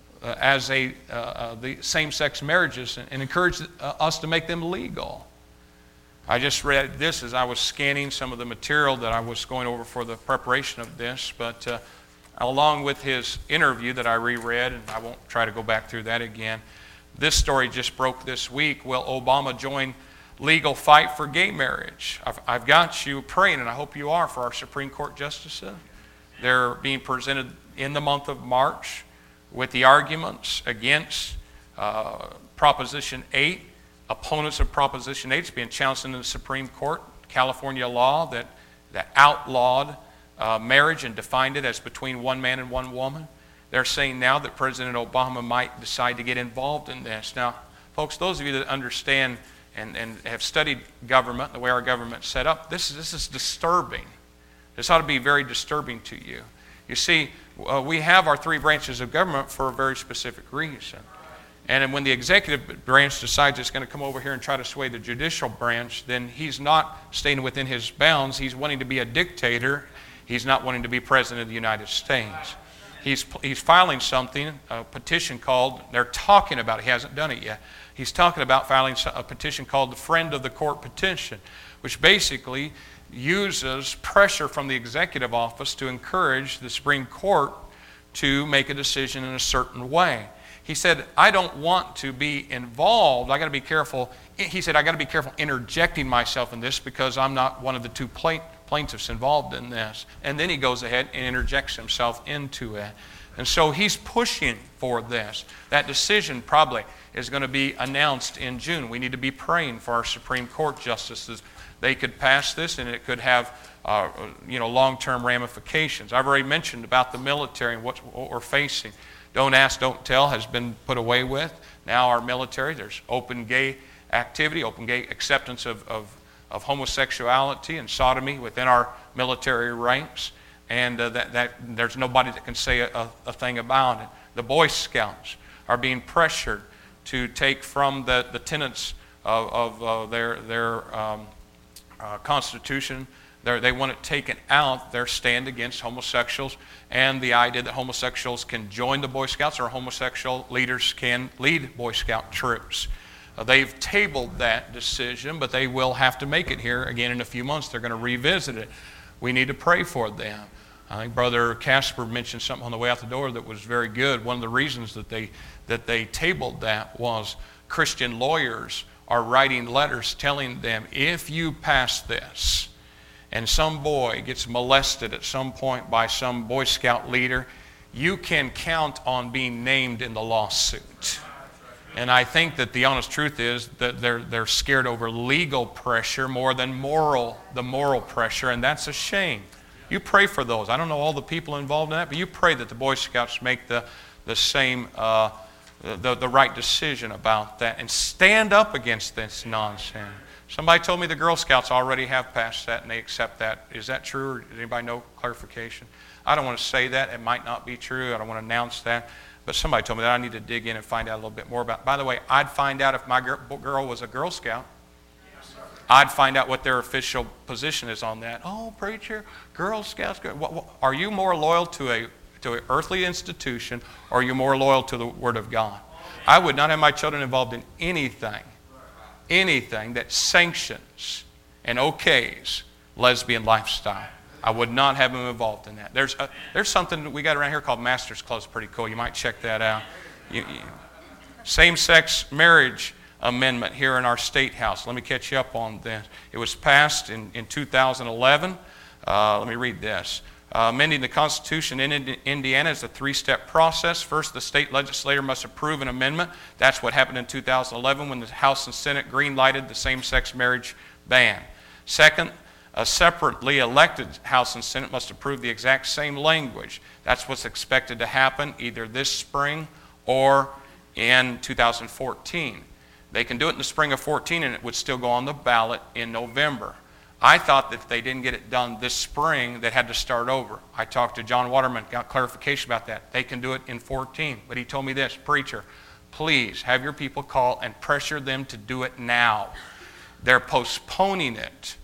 the same-sex marriages and encourage us to make them legal. I just read this as I was scanning some of the material that I was going over for the preparation of this, but along with his interview that I reread, and I won't try to go back through that again, this story just broke this week. Will Obama join legal fight for gay marriage? I've got you praying, and I hope you are, for our Supreme Court justices. They're being presented in the month of March with the arguments against Proposition 8. Opponents of Proposition 8 is being challenged in the Supreme Court. California law that outlawed marriage and defined it as between one man and one woman. They're saying now that President Obama might decide to get involved in this. Now, folks, those of you that understand and have studied government, the way our government's set up, this is disturbing. This ought to be very disturbing to you. You see, we have our three branches of government for a very specific reason. And when the executive branch decides it's going to come over here and try to sway the judicial branch, then he's not staying within his bounds. He's wanting to be a dictator. He's not wanting to be president of the United States. He's filing something, a petition called, they're talking about it, he hasn't done it yet. He's talking about filing a petition called the Friend of the Court petition, which basically uses pressure from the executive office to encourage the Supreme Court to make a decision in a certain way. He said, I don't want to be involved. I got to be careful. He said, I got to be careful interjecting myself in this because I'm not one of the two plaintiffs involved in this. And then he goes ahead and interjects himself into it. And so he's pushing for this. That decision probably is going to be announced in June. We need to be praying for our Supreme Court justices. They could pass this and it could have long-term ramifications. I've already mentioned about the military and what we're facing. Don't ask, don't tell has been put away with. Now our military, there's open gay activity, open gay acceptance of homosexuality and sodomy within our military ranks. And that there's nobody that can say a thing about it. The Boy Scouts are being pressured to take from the tenets of their Constitution. They want it taken out, their stand against homosexuals, and the idea that homosexuals can join the Boy Scouts or homosexual leaders can lead Boy Scout troops. They've tabled that decision, but they will have to make it here again in a few months. They're going to revisit it. We need to pray for them. I think Brother Casper mentioned something on the way out the door that was very good. One of the reasons that they tabled that was Christian lawyers are writing letters telling them, if you pass this and some boy gets molested at some point by some Boy Scout leader, you can count on being named in the lawsuit. And I think that the honest truth is that they're scared over legal pressure more than the moral pressure, and that's a shame. You pray for those. I don't know all the people involved in that, but you pray that the Boy Scouts make the right decision about that and stand up against this nonsense. Somebody told me the Girl Scouts already have passed that and they accept that. Is that true, or does anybody know clarification? I don't want to say that. It might not be true. I don't want to announce that. But somebody told me that I need to dig in and find out a little bit more about it. By the way, I'd find out if my girl was a Girl Scout. I'd find out what their official position is on that. Oh, preacher, Girl Scouts. Are you more loyal to an earthly institution, or are you more loyal to the Word of God? I would not have my children involved in anything that sanctions and okays lesbian lifestyle. I would not have them involved in that. There's something that we got around here called Master's Club's pretty cool. You might check that out. Same-sex marriage amendment here in our State House. Let me catch you up on this. It was passed in 2011. Let me read this. Amending the Constitution in Indiana is a three-step process. First, the state legislature must approve an amendment. That's what happened in 2011 when the House and Senate green-lighted the same-sex marriage ban. Second, a separately elected House and Senate must approve the exact same language. That's what's expected to happen either this spring or in 2014. They can do it in the spring of 14 and it would still go on the ballot in November. I thought that if they didn't get it done this spring, they had to start over. I talked to John Waterman, got clarification about that. They can do it in 14. But he told me this, preacher, please have your people call and pressure them to do it now. They're postponing it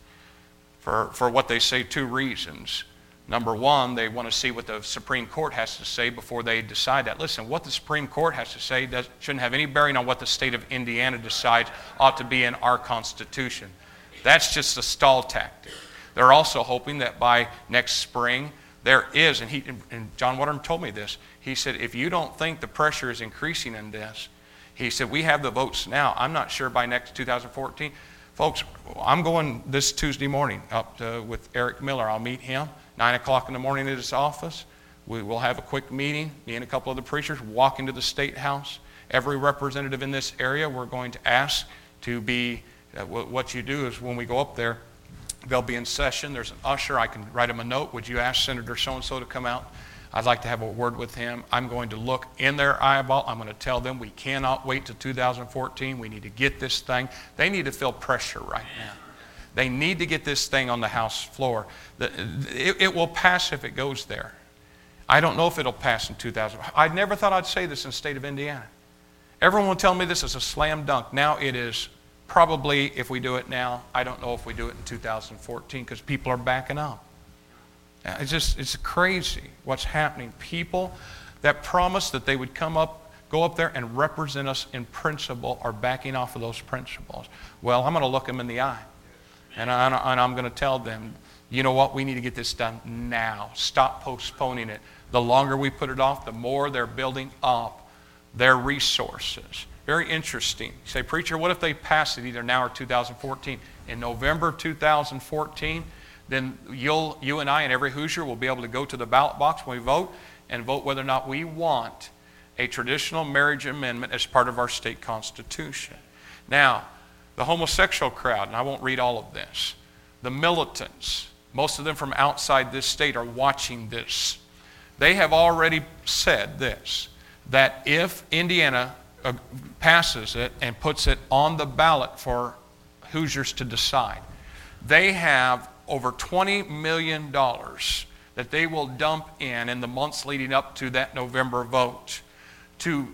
for what they say two reasons. Number one, they want to see what the Supreme Court has to say before they decide that. Listen, what the Supreme Court has to say shouldn't have any bearing on what the state of Indiana decides ought to be in our Constitution. That's just a stall tactic. They're also hoping that by next spring there is, and John Waterman told me this, he said, if you don't think the pressure is increasing in this, he said, we have the votes now. I'm not sure by next 2014. Folks, I'm going this Tuesday morning up with Eric Miller. I'll meet him 9 o'clock in the morning at his office. We will have a quick meeting. Me and a couple of the preachers walk into the State House. Every representative in this area we're going to ask to be, what you do is when we go up there, they'll be in session. There's an usher. I can write him a note. Would you ask Senator so-and-so to come out? I'd like to have a word with him. I'm going to look in their eyeball. I'm going to tell them we cannot wait till 2014. We need to get this thing. They need to feel pressure right now. They need to get this thing on the House floor. It will pass if it goes there. I don't know if it'll pass in 2000. I never thought I'd say this in the state of Indiana. Everyone will tell me this is a slam dunk. Now it is probably, if we do it now, I don't know if we do it in 2014 because people are backing up. It's crazy what's happening. People that promised that they would go up there and represent us in principle are backing off of those principles. Well, I'm going to look them in the eye. And I'm going to tell them, you know what, we need to get this done now. Stop postponing it. The longer we put it off, the more they're building up their resources. Very interesting. You say, preacher, what if they pass it either now or 2014? In November of 2014, then you and I and every Hoosier will be able to go to the ballot box when we vote and vote whether or not we want a traditional marriage amendment as part of our state constitution. Now, the homosexual crowd, and I won't read all of this, the militants, most of them from outside this state are watching this. They have already said this, that if Indiana passes it and puts it on the ballot for Hoosiers to decide, they have over $20 million that they will dump in the months leading up to that November vote to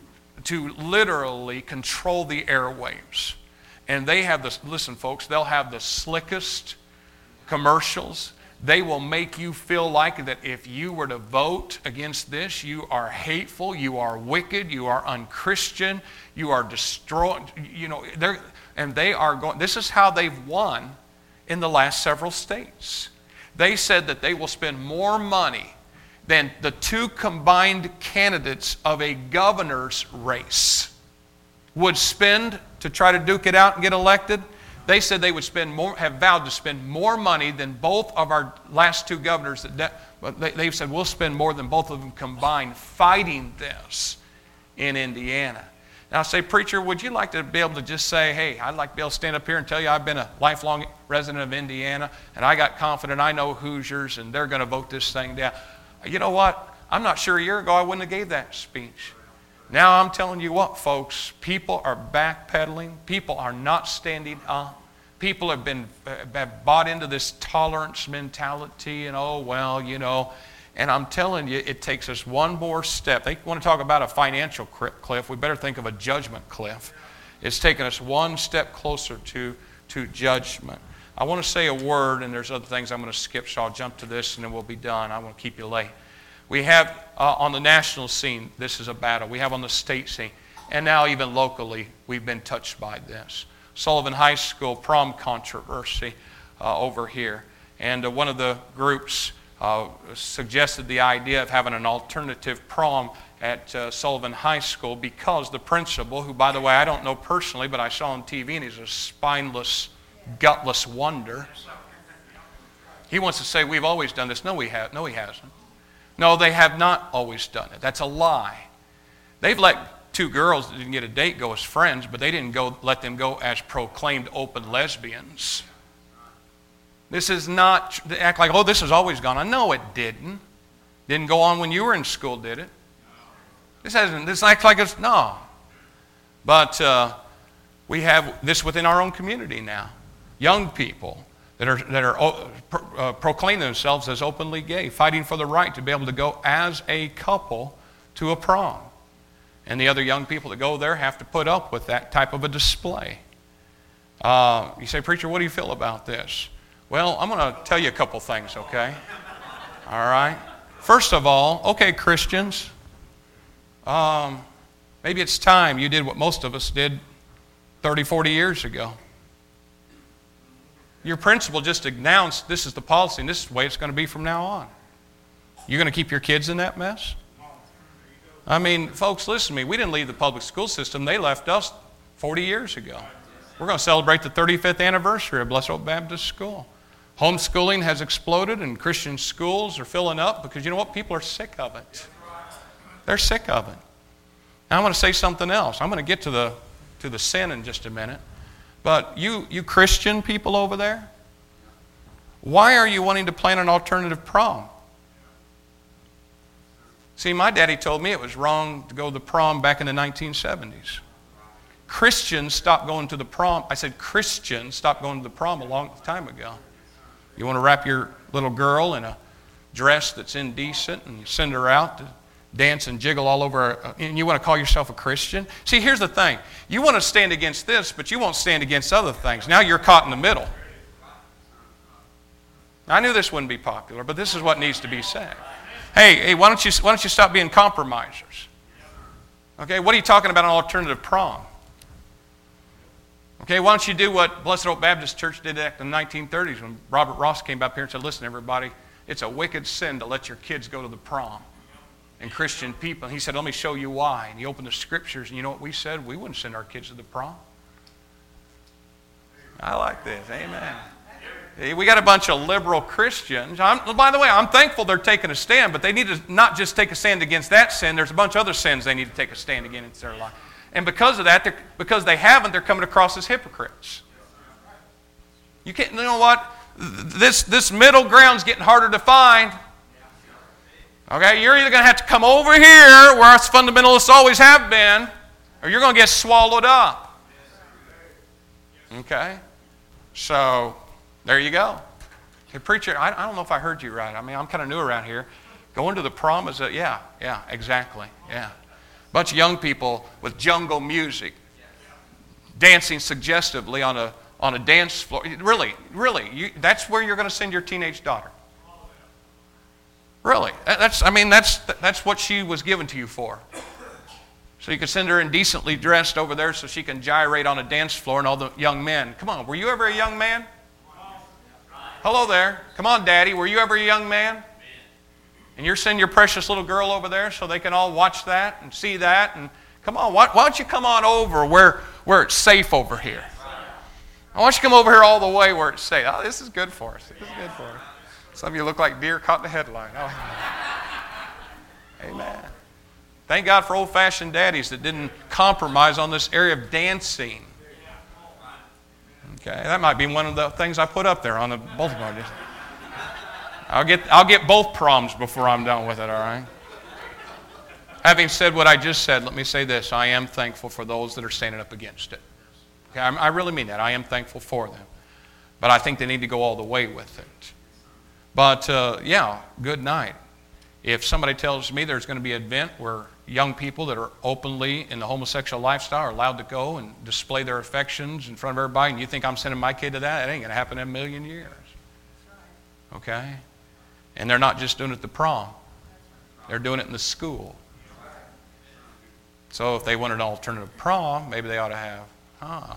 literally control the airwaves. And they have this, listen folks, they'll have the slickest commercials. They will make you feel like that if you were to vote against this, you are hateful, you are wicked, you are unchristian, you are destroyed. You know, they are going, this is how they've won in the last several states. They said that they will spend more money than the two combined candidates of a governor's race would spend to try to duke it out and get elected. They said they would have vowed to spend more money than both of our last two governors. But they've said we'll spend more than both of them combined fighting this in Indiana. Now, say, preacher, would you like to be able to just say, hey, I'd like to be able to stand up here and tell you I've been a lifelong resident of Indiana, and I got confident I know Hoosiers, and they're going to vote this thing down. You know what? I'm not sure a year ago I wouldn't have gave that speech. Now I'm telling you what, folks, people are backpedaling. People are not standing up. People have bought into this tolerance mentality and, oh, well, you know. And I'm telling you, it takes us one more step. They want to talk about a financial cliff. We better think of a judgment cliff. It's taken us one step closer to judgment. I want to say a word, and there's other things I'm going to skip, so I'll jump to this and then we'll be done. I won't keep you late. We have on the national scene, this is a battle. We have on the state scene. And now even locally, we've been touched by this. Sullivan High School prom controversy over here. And one of the groups suggested the idea of having an alternative prom at Sullivan High School because the principal, who, by the way, I don't know personally, but I saw on TV, and he's a spineless, gutless wonder. He wants to say, we've always done this. No, he hasn't. No, they have not always done it. That's a lie. They've let two girls that didn't get a date go as friends, but they didn't let them go as proclaimed open lesbians. This is not, they act like, oh, this has always gone on. No, it didn't. Didn't go on when you were in school, did it? This acts like it's, no. But we have this within our own community now. Young people that are proclaiming themselves as openly gay, fighting for the right to be able to go as a couple to a prom. And the other young people that go there have to put up with that type of a display. You say, preacher, what do you feel about this? Well, I'm going to tell you a couple things, okay? All right. First of all, okay, Christians, maybe it's time you did what most of us did 30, 40 years ago. Your principal just announced this is the policy and this is the way it's going to be from now on. You're going to keep your kids in that mess? I mean, folks, listen to me. We didn't leave the public school system. They left us 40 years ago. We're going to celebrate the 35th anniversary of Blessed Hope Baptist School. Homeschooling has exploded and Christian schools are filling up because you know what? People are sick of it. They're sick of it. Now I want to say something else. I'm going to get to the sin in just a minute. But you Christian people over there, why are you wanting to plan an alternative prom? See, my daddy told me it was wrong to go to the prom back in the 1970s. Christians stopped going to the prom. I said Christians stopped going to the prom a long time ago. You want to wrap your little girl in a dress that's indecent and you send her out to dance and jiggle all over, and you want to call yourself a Christian? See, here's the thing. You want to stand against this, but you won't stand against other things. Now you're caught in the middle. I knew this wouldn't be popular, but this is what needs to be said. Hey, why don't you stop being compromisers? Okay, what are you talking about an alternative prom? Okay, why don't you do what Blessed Hope Baptist Church did back in the 1930s when Robert Ross came up here and said, listen, everybody, it's a wicked sin to let your kids go to the prom. And Christian people, and he said, let me show you why. And he opened the scriptures, and you know what we said? We wouldn't send our kids to the prom. I like this, amen. We got a bunch of liberal Christians. By the way, I'm thankful they're taking a stand, but they need to not just take a stand against that sin. There's a bunch of other sins they need to take a stand against in their life. And because of that, because they haven't, they're coming across as hypocrites. You can't. You know what? This middle ground's getting harder to find. Okay, you're either going to have to come over here, where us fundamentalists always have been, or you're going to get swallowed up. Okay, so there you go. Hey, preacher, I don't know if I heard you right. I mean, I'm kind of new around here. Going to the prom is yeah, exactly, yeah. Bunch of young people with jungle music, dancing suggestively on a dance floor. Really, that's where you're going to send your teenage daughter. Really, that's what she was given to you for. So you could send her indecently dressed over there so she can gyrate on a dance floor and all the young men. Come on, were you ever a young man? Hello there. Come on, Daddy, were you ever a young man? And you're sending your precious little girl over there so they can all watch that and see that. And come on, why don't you come on over where it's safe over here? Why don't you come over here all the way where it's safe? Oh, this is good for us. This is good for us. Some of you look like deer caught in the headline. Oh, amen. Thank God for old-fashioned daddies that didn't compromise on this area of dancing. Okay, that might be one of the things I put up there on the bulletin board. I'll get both proms before I'm done with it, all right? Having said what I just said, let me say this. I am thankful for those that are standing up against it. Okay, I really mean that. I am thankful for them. But I think they need to go all the way with it. But, good night. If somebody tells me there's going to be an event where young people that are openly in the homosexual lifestyle are allowed to go and display their affections in front of everybody, and you think I'm sending my kid to that, it ain't going to happen in a million years. Okay? And they're not just doing it at the prom. They're doing it in the school. So if they want an alternative prom, maybe they ought to have,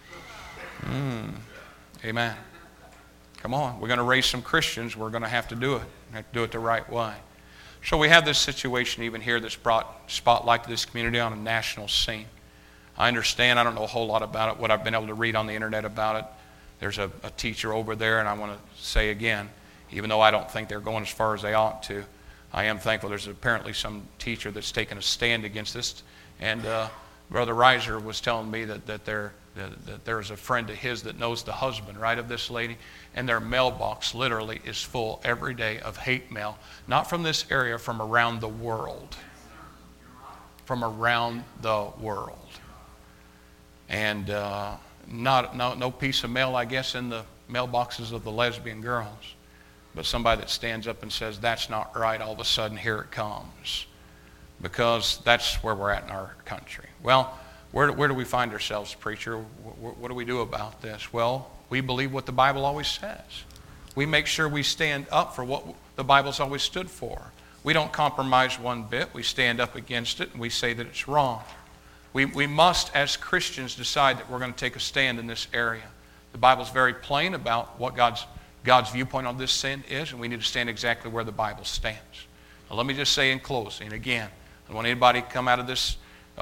amen. Come on, we're going to raise some Christians. We're going to have to do it. We have to do it the right way. So we have this situation even here that's brought spotlight to this community on a national scene. I understand. I don't know a whole lot about it, what I've been able to read on the internet about it. There's a teacher over there, and I want to say again, even though I don't think they're going as far as they ought to, I am thankful there's apparently some teacher that's taken a stand against this. And Brother Reiser was telling me that there's a friend of his that knows the husband, right, of this lady, and their mailbox literally is full every day of hate mail, not from this area, from around the world. From around the world. And no piece of mail, I guess, in the mailboxes of the lesbian girls. But somebody that stands up and says, that's not right, all of a sudden, here it comes. Because that's where we're at in our country. Well, where do we find ourselves, preacher? What do we do about this? Well, we believe what the Bible always says. We make sure we stand up for what the Bible's always stood for. We don't compromise one bit. We stand up against it, and we say that it's wrong. We must, as Christians, decide that we're going to take a stand in this area. The Bible's very plain about what God's viewpoint on this sin is, and we need to stand exactly where the Bible stands. Now, let me just say in closing, again, I don't want anybody to come out of this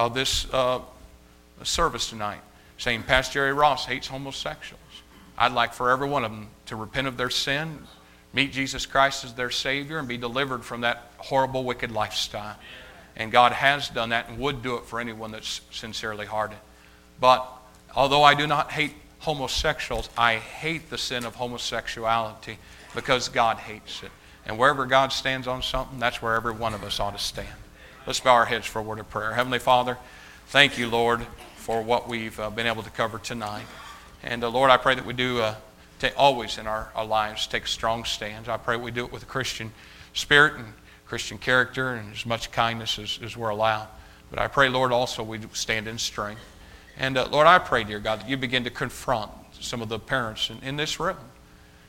service tonight saying Pastor Jerry Ross hates homosexuals. I'd like for every one of them to repent of their sin, meet Jesus Christ as their Savior, and be delivered from that horrible, wicked lifestyle. And God has done that and would do it for anyone that's sincerely hearted. But although I do not hate homosexuals, I hate the sin of homosexuality because God hates it. And wherever God stands on something, that's where every one of us ought to stand. Let's bow our heads for a word of prayer. Heavenly Father, thank you, Lord, for what we've been able to cover tonight. And Lord, I pray that we do always in our lives take strong stands. I pray we do it with a Christian spirit and Christian character and as much kindness as we're allowed. But I pray, Lord, also we stand in strength. And Lord, I pray, dear God, that you begin to confront some of the parents in this room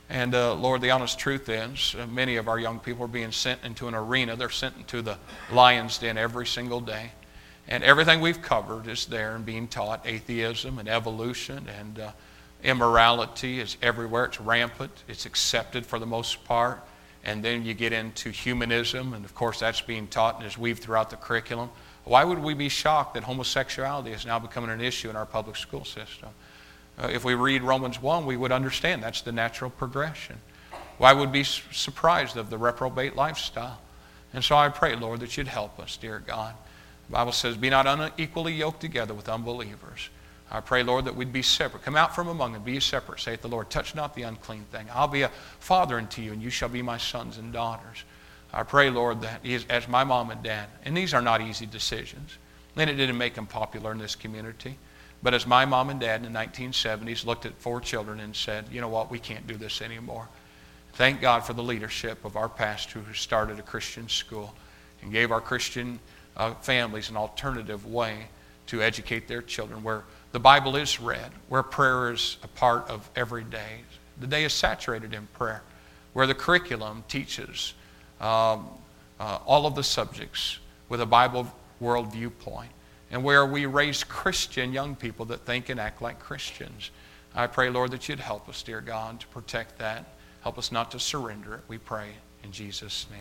And Lord, the honest truth is, many of our young people are being sent into an arena. They're sent into the lion's den every single day. And everything we've covered is there and being taught. Atheism and evolution and immorality is everywhere. It's rampant. It's accepted for the most part. And then you get into humanism, and of course that's being taught and is weaved throughout the curriculum. Why would we be shocked that homosexuality is now becoming an issue in our public school system? If we read Romans 1, we would understand that's the natural progression. Why would we be surprised of the reprobate lifestyle? And so I pray, Lord, that you'd help us, dear God. The Bible says, be not unequally yoked together with unbelievers. I pray, Lord, that we'd be separate. Come out from among them, be separate, saith the Lord. Touch not the unclean thing. I'll be a father unto you, and you shall be my sons and daughters. I pray, Lord, that as my mom and dad, and these are not easy decisions, and it didn't make them popular in this community, but as my mom and dad in the 1970s looked at 4 children and said, you know what, we can't do this anymore. Thank God for the leadership of our pastor who started a Christian school and gave our Christian families an alternative way to educate their children, where the Bible is read, where prayer is a part of every day. The day is saturated in prayer, where the curriculum teaches all of the subjects with a Bible world viewpoint, and where we raise Christian young people that think and act like Christians. I pray, Lord, that you'd help us, dear God, to protect that. Help us not to surrender it, we pray in Jesus' name.